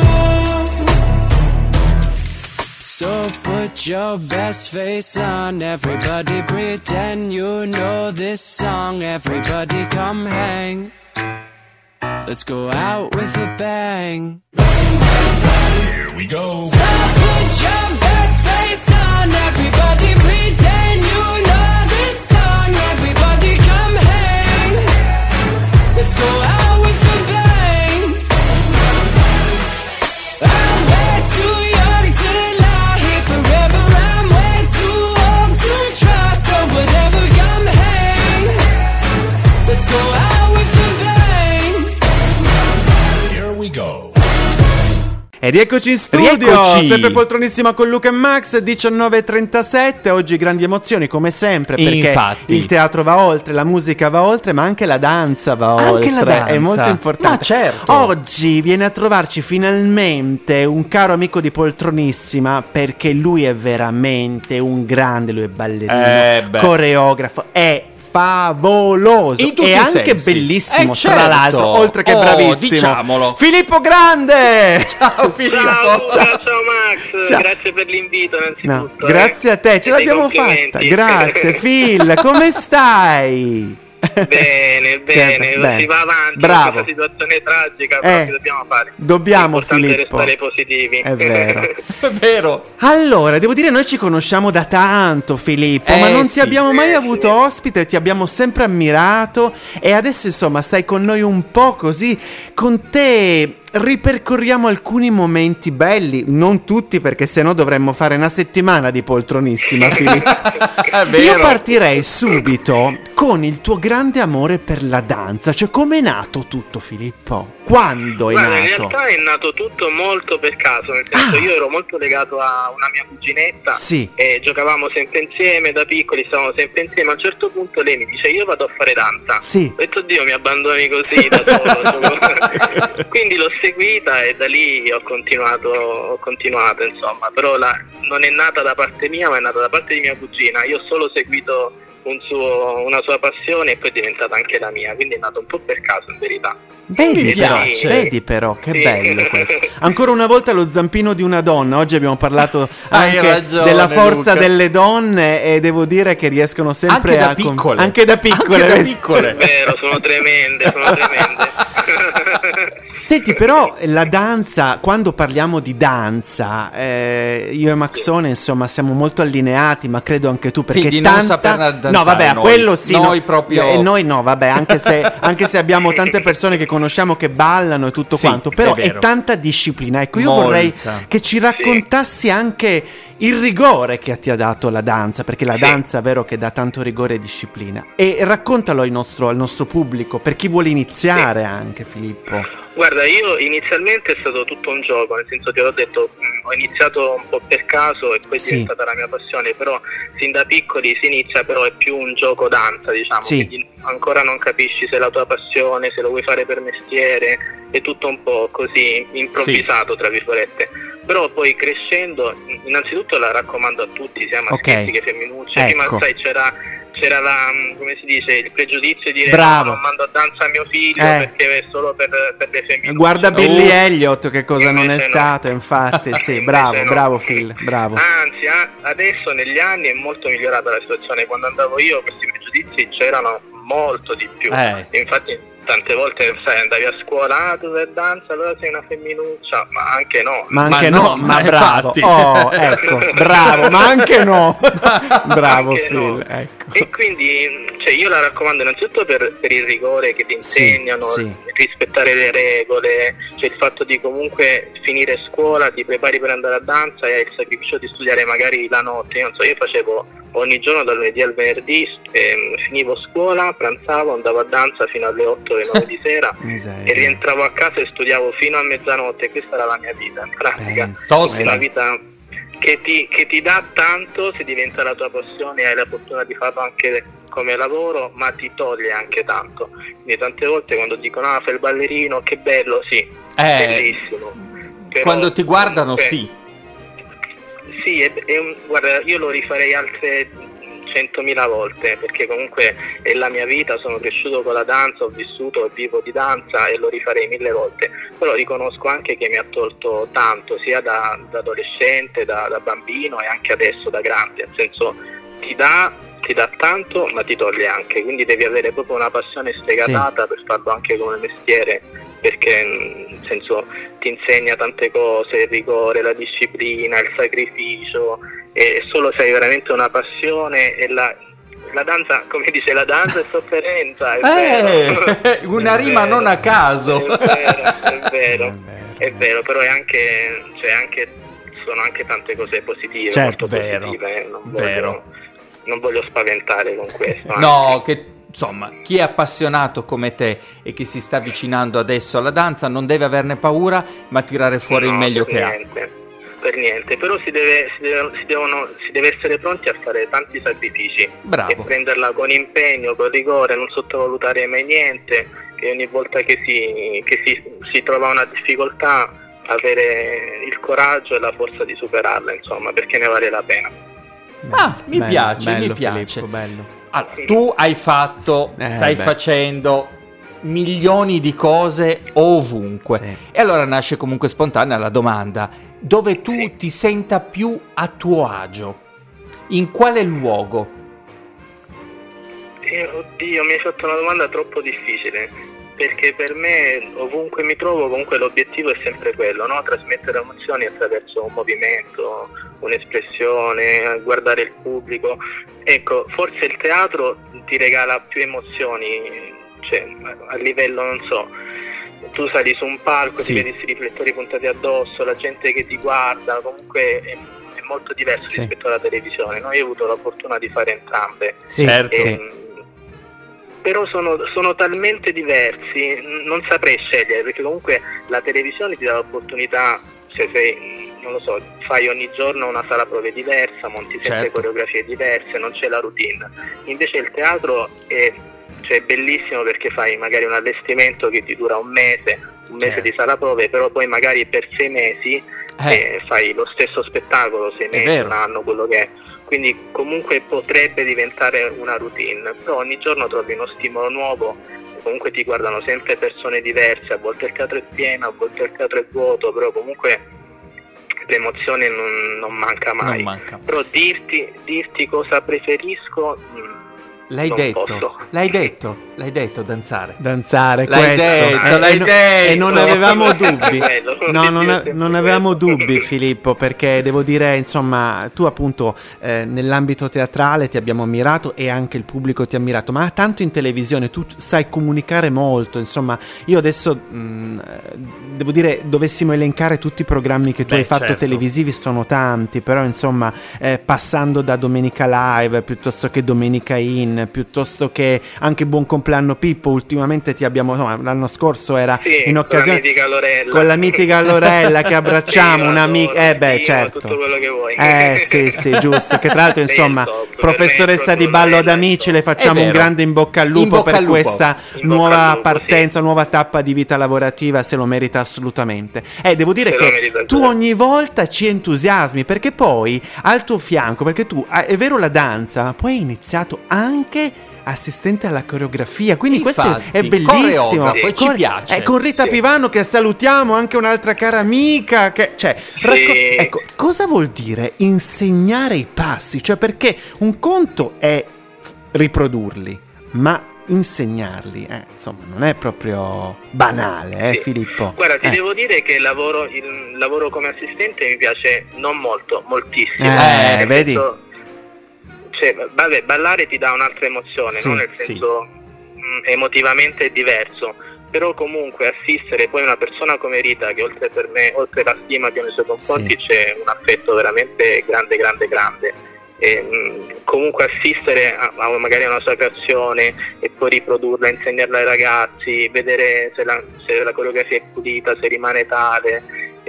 to go. So put your best face on, everybody pretend you know this song. Everybody come hang, let's go out with a bang. Here we go. So put your best face on, everybody pretend you know this song. Everybody come hang, let's go out with a bang. I'm way too young to lie here forever. I'm way too old to try, so whatever, come hang, let's go out with a bang. Here we go. E rieccoci in studio, Rieccoci. sempre poltronissima con Luca e Max, 19:37, oggi grandi emozioni come sempre, perché Infatti. il teatro va oltre, la musica va oltre, ma anche la danza va Anche oltre, la danza. è molto importante. Ma certo. Oggi viene a trovarci finalmente un caro amico di Poltronissima, perché lui è veramente un grande, lui è ballerino, coreografo, è favoloso In tutti e i anche sensi. bellissimo, Certo. tra l'altro, oltre che Oh, bravissimo. diciamolo. Filippo Grande! Ciao Filippo. Ciao Max, Ciao. grazie per l'invito innanzitutto. No, grazie a te, ce E dei l'abbiamo fatta. complimenti. Grazie Phil, come stai? Bene, bene. si va avanti. Bravo. In questa situazione tragica, però che dobbiamo fare? Dobbiamo, L'importante è Filippo. restare positivi. È vero. È vero. Allora, devo dire, noi ci conosciamo da tanto, Filippo, ma non sì. ti abbiamo mai avuto ospite, ti abbiamo sempre ammirato e adesso insomma stai con noi un po' così. Con te ripercorriamo alcuni momenti belli, non tutti perché sennò dovremmo fare una settimana di Poltronissima, Filippo. È vero. Io partirei subito con il tuo grande amore per la danza, cioè com'è nato tutto, Filippo? Quando è Guarda, in nato? realtà è nato tutto molto per caso, nel senso io ero molto legato a una mia cuginetta Sì. e giocavamo sempre insieme, da piccoli stavamo sempre insieme. A un certo punto lei mi dice: io vado a fare danza. Sì. Ho detto: Dio, mi abbandoni così da solo. Quindi l'ho seguita e da lì ho continuato insomma, però non è nata da parte mia, ma è nata da parte di mia cugina. Io ho solo seguito una sua passione e poi è diventata anche la mia, quindi è nato un po' per caso in verità. Vedi però, che Sì. bello questo. Ancora una volta lo zampino di una donna. Oggi abbiamo parlato Hai anche ragione, della forza Luca. delle donne e devo dire che riescono sempre Anche da piccole. anche da piccole. Anche da vedi? piccole. È vero, sono tremende. Senti, però la danza, quando parliamo di danza, io e Maxone insomma siamo molto allineati, ma credo anche tu, perché di non saper danzare no vabbè, a noi. quello sì, Noi proprio- noi no, vabbè, anche se abbiamo tante persone che conosciamo che ballano e tutto Sì, quanto, però è è vero. tanta disciplina. Ecco, io Molta. vorrei che ci raccontassi anche il rigore che ti ha dato la danza, perché la danza è vero che dà tanto rigore e disciplina. E raccontalo al nostro pubblico, per chi vuole iniziare anche, Filippo. Guarda, io inizialmente è stato tutto un gioco, nel senso che ho detto, ho iniziato un po' per caso e poi è diventata la mia passione, però sin da piccoli si inizia, però è più un gioco danza, diciamo, quindi ancora non capisci se è la tua passione, se lo vuoi fare per mestiere, è tutto un po' così improvvisato, tra virgolette. Però poi crescendo, innanzitutto la raccomando a tutti, sia maschietti che femminucci. Prima sai c'era la, come si dice, il pregiudizio di dire no, non mando a danza a mio figlio perché è solo per le femminucce. Guarda Billy Elliot che cosa non è stato, infatti. Sì, bravo Phil, bravo. Anzi, adesso negli anni è molto migliorata la situazione. Quando andavo io questi pregiudizi c'erano molto di più. Infatti tante volte andavi a scuola, tu sei danza, allora sei una femminuccia, ma anche no. Ma bravo. Oh, ecco, bravo, ma anche no. Bravo anche Phil, no. Ecco. E quindi io la raccomando innanzitutto per il rigore che ti insegnano, rispettare le regole, cioè il fatto di comunque finire scuola, ti prepari per andare a danza e hai il sacrificio di studiare magari la notte. Io facevo ogni giorno dal lunedì al venerdì, finivo scuola, pranzavo, andavo a danza fino alle 8 e 9 di sera e rientravo a casa e studiavo fino a mezzanotte. Questa era la mia vita in pratica. È una vita che ti dà tanto se diventa la tua passione, hai la fortuna di farlo anche come lavoro, ma ti toglie anche tanto. Quindi tante volte quando dicono fai il ballerino, che bello, bellissimo. Però, quando ti guardano guarda, io lo rifarei altre 100.000 volte, perché comunque è la mia vita, sono cresciuto con la danza, ho vissuto e vivo di danza e lo rifarei 1000 volte. Però riconosco anche che mi ha tolto tanto, sia da adolescente, da bambino e anche adesso da grande, nel senso ti dà tanto ma ti toglie anche, quindi devi avere proprio una passione sfegatata per farlo anche come mestiere, perché nel senso ti insegna tante cose, il rigore, la disciplina, il sacrificio, e solo se hai veramente una passione. E la danza, come dice, la danza è sofferenza, è vero. Una rima non a caso. È vero, però è anche, sono anche tante cose positive, molto positive, non voglio spaventare con questo. No, che insomma, chi è appassionato come te e che si sta avvicinando adesso alla danza non deve averne paura, ma tirare fuori il meglio che ha. Per niente, però si deve essere pronti a fare tanti sacrifici. Bravo. E prenderla con impegno, con rigore, non sottovalutare mai niente, che ogni volta che si trova una difficoltà avere il coraggio e la forza di superarla, insomma, perché ne vale la pena. Mi piace. Filippo, bello. Allora, tu hai fatto, stai facendo milioni di cose ovunque. E allora nasce comunque spontanea la domanda: dove tu ti senta più a tuo agio? In quale luogo? Oddio, mi hai fatto una domanda troppo difficile, perché per me ovunque mi trovo comunque l'obiettivo è sempre quello, no? Trasmettere emozioni attraverso un movimento, un'espressione, guardare il pubblico. Ecco, forse il teatro ti regala più emozioni, cioè a livello, non so, tu sali su un palco, ti vedi questi riflettori puntati addosso, la gente che ti guarda, comunque è molto diverso rispetto alla televisione, no? Io ho avuto la fortuna di fare entrambe. Però sono talmente diversi, non saprei scegliere, perché comunque la televisione ti dà l'opportunità, cioè non lo so, fai ogni giorno una sala prove diversa, monti sempre coreografie diverse, non c'è la routine. Invece il teatro è bellissimo, perché fai magari un allestimento che ti dura un mese di sala prove, però poi magari per 6 mesi fai lo stesso spettacolo, 6 mesi, un anno, quello che è. Quindi comunque potrebbe diventare una routine, però ogni giorno trovi uno stimolo nuovo, comunque ti guardano sempre persone diverse, a volte il teatro è pieno, a volte il teatro è vuoto, però comunque l'emozione non manca mai. Però dirti cosa preferisco L'hai detto, danzare. Danzare, l'hai questo. Detto. E non avevamo dubbi. No, non avevamo dubbi, Filippo, perché devo dire, insomma, tu appunto nell'ambito teatrale ti abbiamo ammirato e anche il pubblico ti ha ammirato, ma tanto in televisione tu sai comunicare molto, insomma, io adesso devo dire, dovessimo elencare tutti i programmi che tu hai fatto televisivi, sono tanti, però insomma, passando da Domenica Live, piuttosto che Domenica In, piuttosto che anche Buon compleanno Pippo, ultimamente ti abbiamo, insomma, l'anno scorso era in occasione con la mitica Lorella che abbracciamo, un'amica, certo, tutto quello che vuoi. sì, giusto, che tra l'altro insomma professoressa di ballo ad amici, le facciamo un grande in bocca al lupo per questa nuova partenza, nuova tappa di vita lavorativa, se lo merita assolutamente. Devo dire che tu ogni volta ci entusiasmi, perché poi al tuo fianco, perché tu è vero la danza, poi hai iniziato anche assistente alla coreografia, quindi questo è bellissimo. Ci piace. Con Rita Pivano, che salutiamo, anche un'altra cara amica, ecco, cosa vuol dire insegnare i passi? Cioè, perché un conto è riprodurli, ma insegnarli, insomma, non è proprio banale, Filippo. Guarda, ti devo dire che il lavoro come assistente mi piace non molto, moltissimo. Vedi? Cioè, vabbè, ballare ti dà un'altra emozione, no? Nel senso emotivamente è diverso, però comunque assistere poi una persona come Rita, che oltre la stima che ho nei suoi confronti c'è un affetto veramente grande. E, comunque assistere a magari a una sua creazione e poi riprodurla, insegnarla ai ragazzi, vedere se la coreografia è pulita, se rimane tale.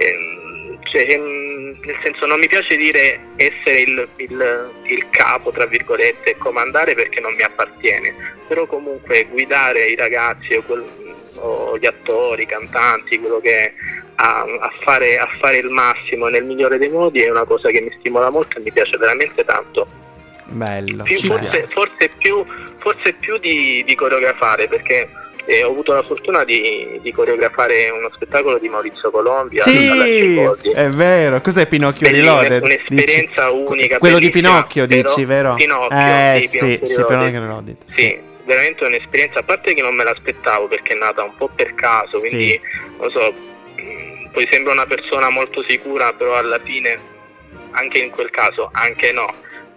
Nel senso, non mi piace dire essere il capo, tra virgolette, e comandare, perché non mi appartiene, però comunque guidare i ragazzi o gli attori, i cantanti, quello che è, a fare il massimo nel migliore dei modi è una cosa che mi stimola molto e mi piace veramente tanto. Bello. Forse più di coreografare, perché ho avuto la fortuna di coreografare uno spettacolo di Maurizio Colombia. Sì, è vero. Cos'è Pinocchio Reloaded? Un'esperienza unica. Quello di Pinocchio, dici, vero? Pinocchio, sì, Pinocchio Reloaded. Sì, veramente un'esperienza, a parte che non me l'aspettavo, perché è nata un po' per caso, quindi non so, poi sembra una persona molto sicura, però alla fine, anche in quel caso, anche no.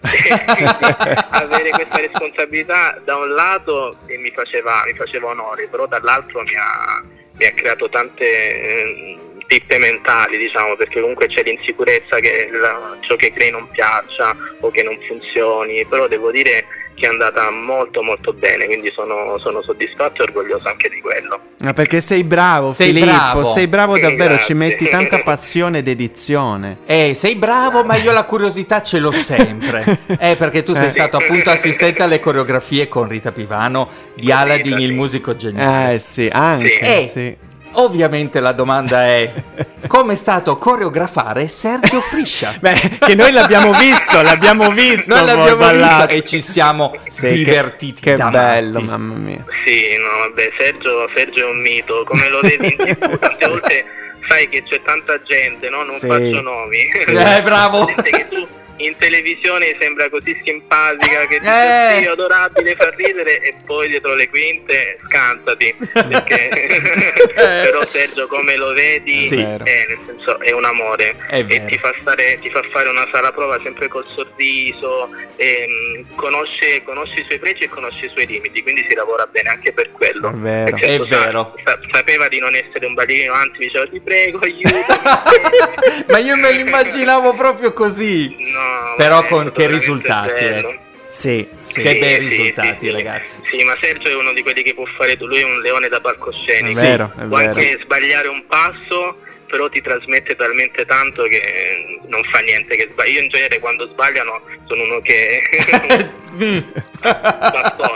Avere questa responsabilità da un lato mi faceva onore, però dall'altro mi ha creato tante pippe mentali, diciamo, perché comunque c'è l'insicurezza che ciò che crei non piaccia o che non funzioni, però devo dire che è andata molto molto bene, quindi sono soddisfatto e orgoglioso anche di quello. Ma perché sei bravo, Filippo, sei bravo davvero, ci metti tanta passione ed edizione. Sei bravo, ma io la curiosità ce l'ho sempre. Perché tu sei stato appunto assistente alle coreografie con Rita Pivano di Aladdin, il musico geniale. Sì, anche, sì. Ovviamente la domanda è: come è stato coreografare Sergio Friscia? Che noi l'abbiamo visto. Noi l'abbiamo visto e ci siamo divertiti. Che bello, mamma mia. Sì, no, vabbè, Sergio è un mito, come lo vedi in TV tante volte, sai che c'è tanta gente, no? Non faccio nomi. Bravo. Che tu in televisione sembra così simpatica, che dice sì, adorabile, fa ridere, e poi dietro le quinte scansati, perché però Sergio, come lo vedi, nel senso, è un amore, e ti fa fare una sala prova sempre col sorriso, conosce i suoi pregi e conosce i suoi limiti, quindi si lavora bene anche per quello. È vero. Sapeva di non essere un ballerino, anzi diceva: ti prego, aiutami. Ma io me l'immaginavo proprio così. No, però con che risultati, Sì. Che bei risultati, ragazzi. Sì, ma Sergio è uno di quelli che può fare lui, è un leone da palcoscenico. È vero. Può anche sbagliare un passo, però ti trasmette talmente tanto che non fa niente che sbaglia. Io in genere quando sbagliano sono uno che bastona.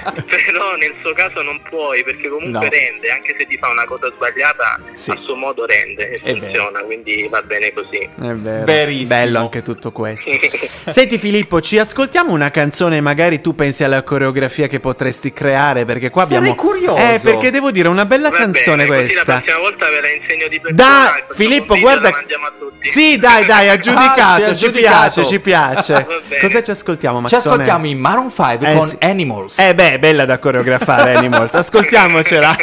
Però nel suo caso non puoi, perché comunque rende, anche se ti fa una cosa sbagliata, a suo modo rende e funziona, quindi va bene così. È vero. Verissimo. Bello anche tutto questo. Senti Filippo, ci ascoltiamo una canzone, magari tu pensi alla coreografia che potresti creare, perché qua Sarei abbiamo... curioso. Perché devo dire, una bella canzone bene, questa. Così la prossima volta ve la insegno di Dai, Filippo, guarda... Sì, dai, aggiudicato, ci piace. Cosa ci ascoltiamo, Maxone? Ci ascoltiamo i Maroon 5 con Animals. Bella da coreografare Animals. Ascoltiamocela.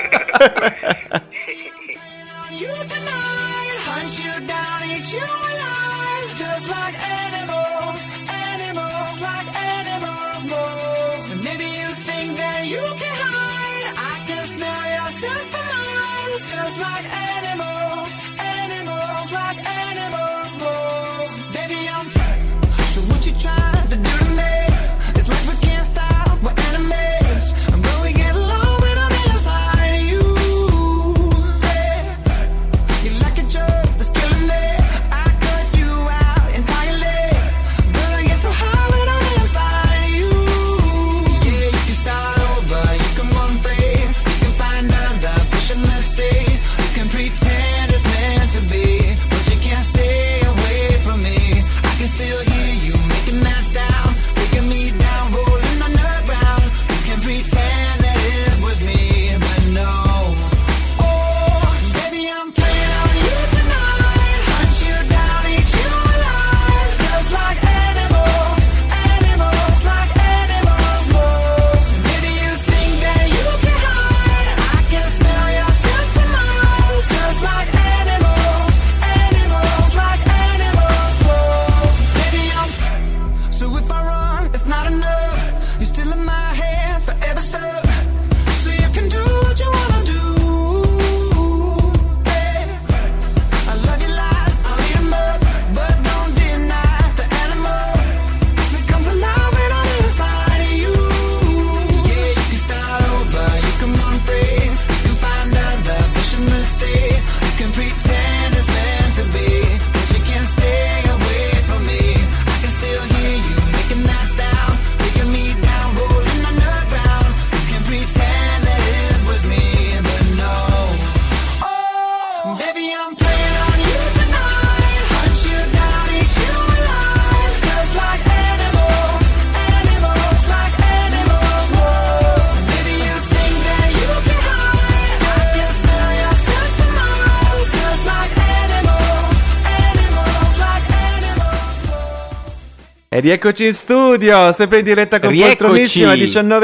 E rieccoci in studio, sempre in diretta con Poltronissima,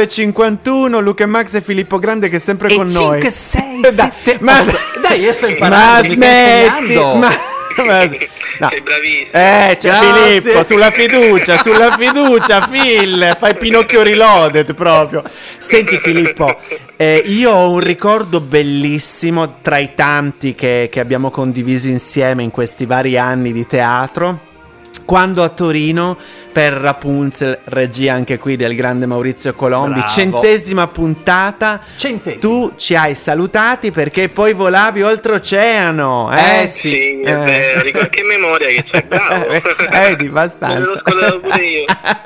19:51, Luca e Max e Filippo Grande che è sempre con noi. 5, 6, 7, dai, io sto imparando, ma mi stai insegnando. no. Sei bravissimo. C'è Filippo, sulla fiducia, Phil, fai Pinocchio Reloaded proprio. Senti Filippo, io ho un ricordo bellissimo tra i tanti che abbiamo condiviso insieme in questi vari anni di teatro. Quando a Torino, per Rapunzel, regia anche qui del grande Maurizio Colombi, Bravo. 100ª puntata, tu ci hai salutati perché poi volavi oltreoceano. Sì, è vero, che memoria che c'è, bravo. Di abbastanza. Me lo scordavo pure io.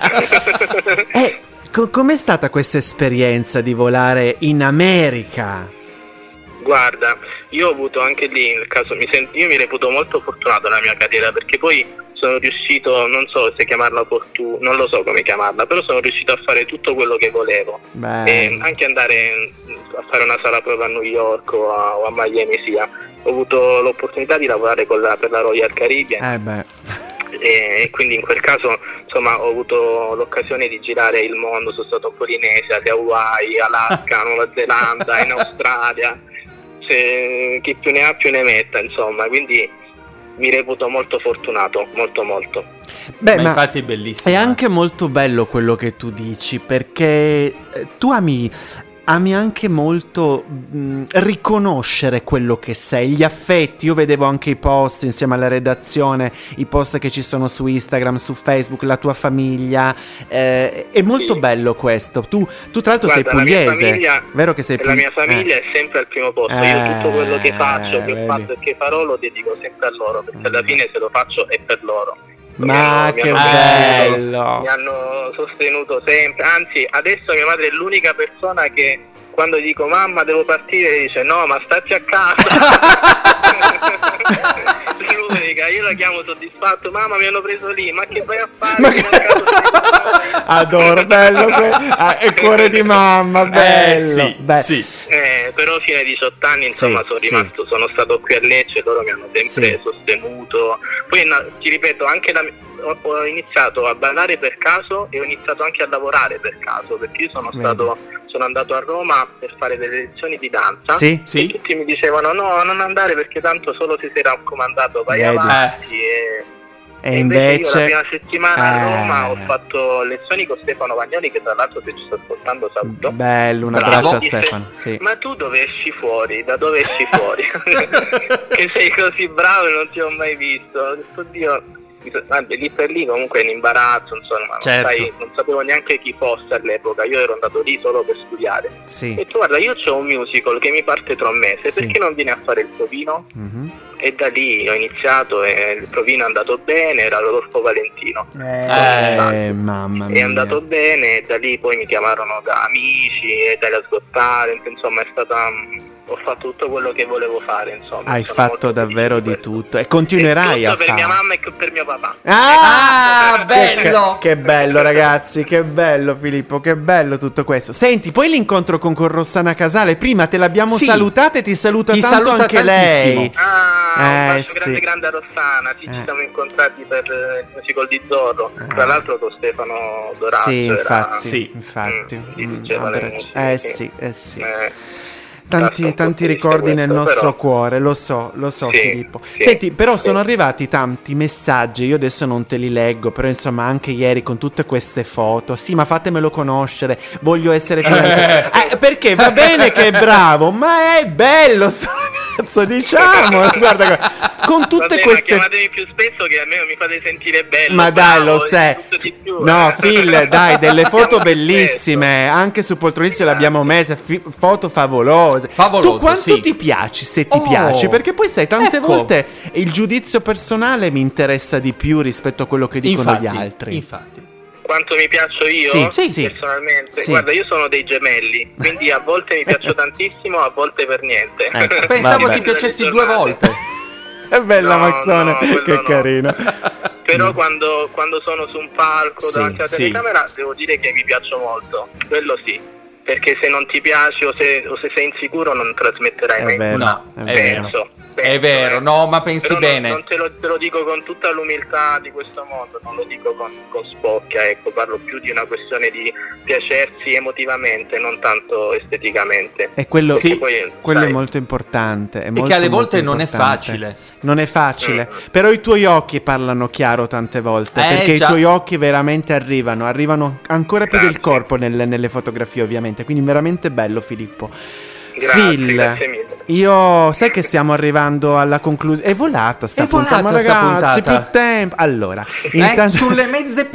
Com'è stata questa esperienza di volare in America? Guarda, io ho avuto anche lì, nel caso, io mi reputo molto fortunato nella mia carriera, perché poi sono riuscito, non so se chiamarla fortuna, non lo so come chiamarla, però sono riuscito a fare tutto quello che volevo. E anche andare a fare una sala prova a New York o a Miami sia. Ho avuto l'opportunità di lavorare per la Royal Caribbean. E quindi in quel caso insomma ho avuto l'occasione di girare il mondo, sono stato in Polinesia, alle Hawaii, Alaska, Nuova Zelanda, in Australia. Chi più ne ha più ne metta, insomma, quindi mi reputo molto fortunato, molto. Ma infatti è bellissimo. È anche molto bello quello che tu dici, perché tu ami anche molto riconoscere quello che sei, gli affetti. Io vedevo anche i post insieme alla redazione, i post che ci sono su Instagram, su Facebook, la tua famiglia, è molto bello questo. Tu tra l'altro sei pugliese, vero che sei pugliese? La mia famiglia è sempre al primo posto, io tutto quello che faccio, che ho fatto e che farò lo dedico sempre a loro, perché alla fine se lo faccio è per loro. Ma che bello! Mi hanno sostenuto sempre, anzi adesso mia madre è l'unica persona che quando dico mamma devo partire dice no ma stacci a casa. L'unica, io la chiamo soddisfatto, mamma mi hanno preso lì, ma che vai a fare? Adoro, bello, è cuore di mamma, bello. Sì. Però fino ai 18 anni insomma sono stato qui a Lecce, loro mi hanno sempre sostenuto. Poi ti ripeto, anche ho iniziato a ballare per caso e ho iniziato anche a lavorare per caso, perché io sono andato a Roma per fare delle lezioni di danza e tutti mi dicevano no, non andare perché tanto solo si sei raccomandato, vai avanti e invece io la prima settimana a Roma ho fatto lezioni con Stefano Vagnoli, che tra l'altro se ci sto ascoltando saluto. Bello, un abbraccio a Stefano. Ma tu dove esci fuori? Da dove esci fuori? Che sei così bravo e non ti ho mai visto. Ho detto, oddio, lì per lì comunque è un imbarazzo, insomma, non sapevo neanche chi fosse all'epoca, io ero andato lì solo per studiare. E tu guarda, io c'ho un musical che mi parte tra un mese, perché non vieni a fare il provino? E da lì ho iniziato e il provino è andato bene, era Rodolfo Valentino. Mamma mia. È andato bene e da lì poi mi chiamarono da Amici e Italia's Got Talent, insomma è stata... Ho fatto tutto quello che volevo fare, insomma. Hai fatto davvero di tutto e continuerai a fare. Per mia mamma e per mio papà. Bello! Che bello, ragazzi, che bello, Filippo, che bello tutto questo. Senti, poi l'incontro con Rossana Casale, prima te l'abbiamo salutata e ti saluta tanto anche tantissimo. Lei. Un bacio grande a Rossana, ci siamo incontrati per il musical di Zorro, tra l'altro con Stefano Dorazio. Infatti. Tanti ricordi nel nostro cuore, lo so Filippo. Senti, però sono arrivati tanti messaggi, io adesso non te li leggo, però insomma anche ieri con tutte queste foto, sì ma fatemelo conoscere, voglio essere fidanzato, perché va bene che è bravo, ma è bello ragazzo, diciamo, guarda, con tutte queste... chiamatemi più spesso che a me mi fate sentire bello. Ma dai, lo sai. No, Phil, dai, delle foto bellissime, anche su Poltronissimo l'abbiamo messe, foto favolose. Tu quanto ti piaci, se ti piaci? Perché poi sai, tante volte il giudizio personale mi interessa di più rispetto a quello che dicono gli altri. Infatti. Quanto mi piaccio io personalmente? Guarda, io sono dei gemelli, quindi a volte mi piaccio tantissimo, a volte per niente. Pensavo ti piacessi 2 volte. È bella Maxone, che carina. Però quando sono su un palco davanti alla telecamera devo dire che mi piaccio molto, quello sì. Perché se non ti piaci o se sei insicuro non trasmetterai mai. È vero, no, ma pensi bene. Non te lo dico con tutta l'umiltà di questo mondo, non lo dico con spocchia, ecco, parlo più di una questione di piacersi emotivamente, non tanto esteticamente. E quello, quello è molto importante. E che alle volte non è facile. Non è facile, però i tuoi occhi parlano chiaro tante volte, perché i tuoi occhi veramente arrivano ancora più del corpo nelle fotografie, ovviamente, quindi veramente bello, Filippo. Grazie mille. Io sai che stiamo arrivando alla conclusione. È volata sta puntata, ma ragazzi, più tempo. Allora, sulle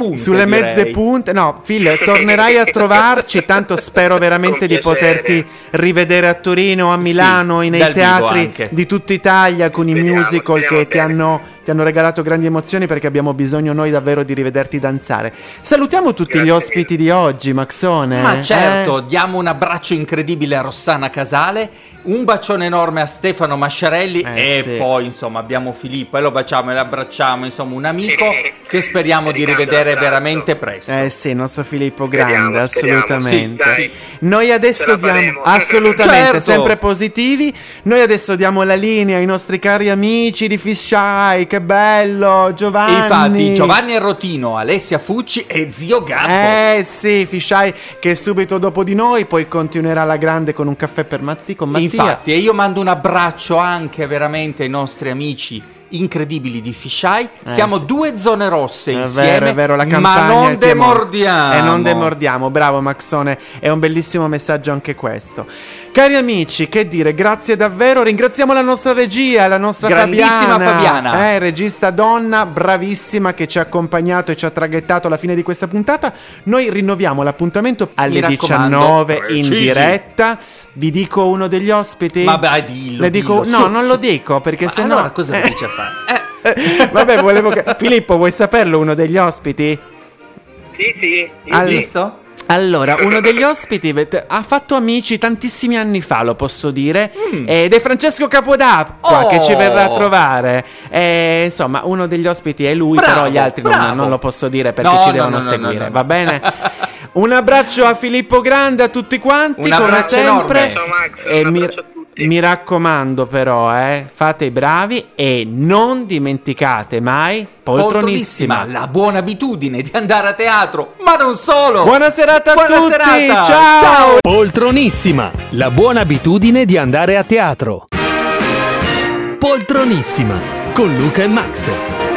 mezze punte. No, Phil, tornerai a trovarci. Tanto spero veramente di poterti rivedere a Torino, a Milano, nei teatri di tutta Italia con i musical che ti hanno regalato grandi emozioni, perché abbiamo bisogno noi davvero di rivederti danzare. Salutiamo tutti gli ospiti di oggi, Maxone. Ma certo, diamo un abbraccio incredibile a Rossana Casale, un bacione enorme a Stefano Masciarelli poi insomma abbiamo Filippo e lo baciamo e l'abbracciamo, insomma un amico che speriamo di rivedere veramente presto. Il nostro Filippo grande, assolutamente. Noi adesso diamo assolutamente sempre positivi. Noi adesso diamo la linea ai nostri cari amici di Fisheye. Che bello, Giovanni. Infatti, Giovanni Arrotino, Alessia Fucci e zio Gabbo. Fisheye che subito dopo di noi poi continuerà la grande con un caffè con Mattia. Infatti, e io mando un abbraccio anche veramente ai nostri amici incredibili di Fisheye. Siamo 2 zone rosse insieme, è vero, la campagna, ma non demordiamo. E non demordiamo, bravo Maxone, è un bellissimo messaggio anche questo. Cari amici, che dire, grazie davvero, ringraziamo la nostra regia, la nostra grandissima Fabiana. Regista donna, bravissima, che ci ha accompagnato e ci ha traghettato alla fine di questa puntata. Noi rinnoviamo l'appuntamento alle 19 in diretta. Vi dico uno degli ospiti? Vabbè, dillo. No, non lo dico perché sennò. Allora cosa lo dice a fare? Vabbè, Filippo, vuoi saperlo uno degli ospiti? Sì. Hai visto? Allora, uno degli ospiti ha fatto amici tantissimi anni fa, lo posso dire, ed è Francesco Capodacqua che ci verrà a trovare. Insomma, uno degli ospiti è lui, però gli altri non lo posso dire perché ci devono seguire, va bene? Un abbraccio a Filippo Grande, a tutti quanti, come sempre. Mi raccomando però, fate i bravi e non dimenticate mai Poltronissima, la buona abitudine di andare a teatro, ma non solo. Buona serata a tutti, ciao. Poltronissima, la buona abitudine di andare a teatro. Poltronissima con Luca e Max.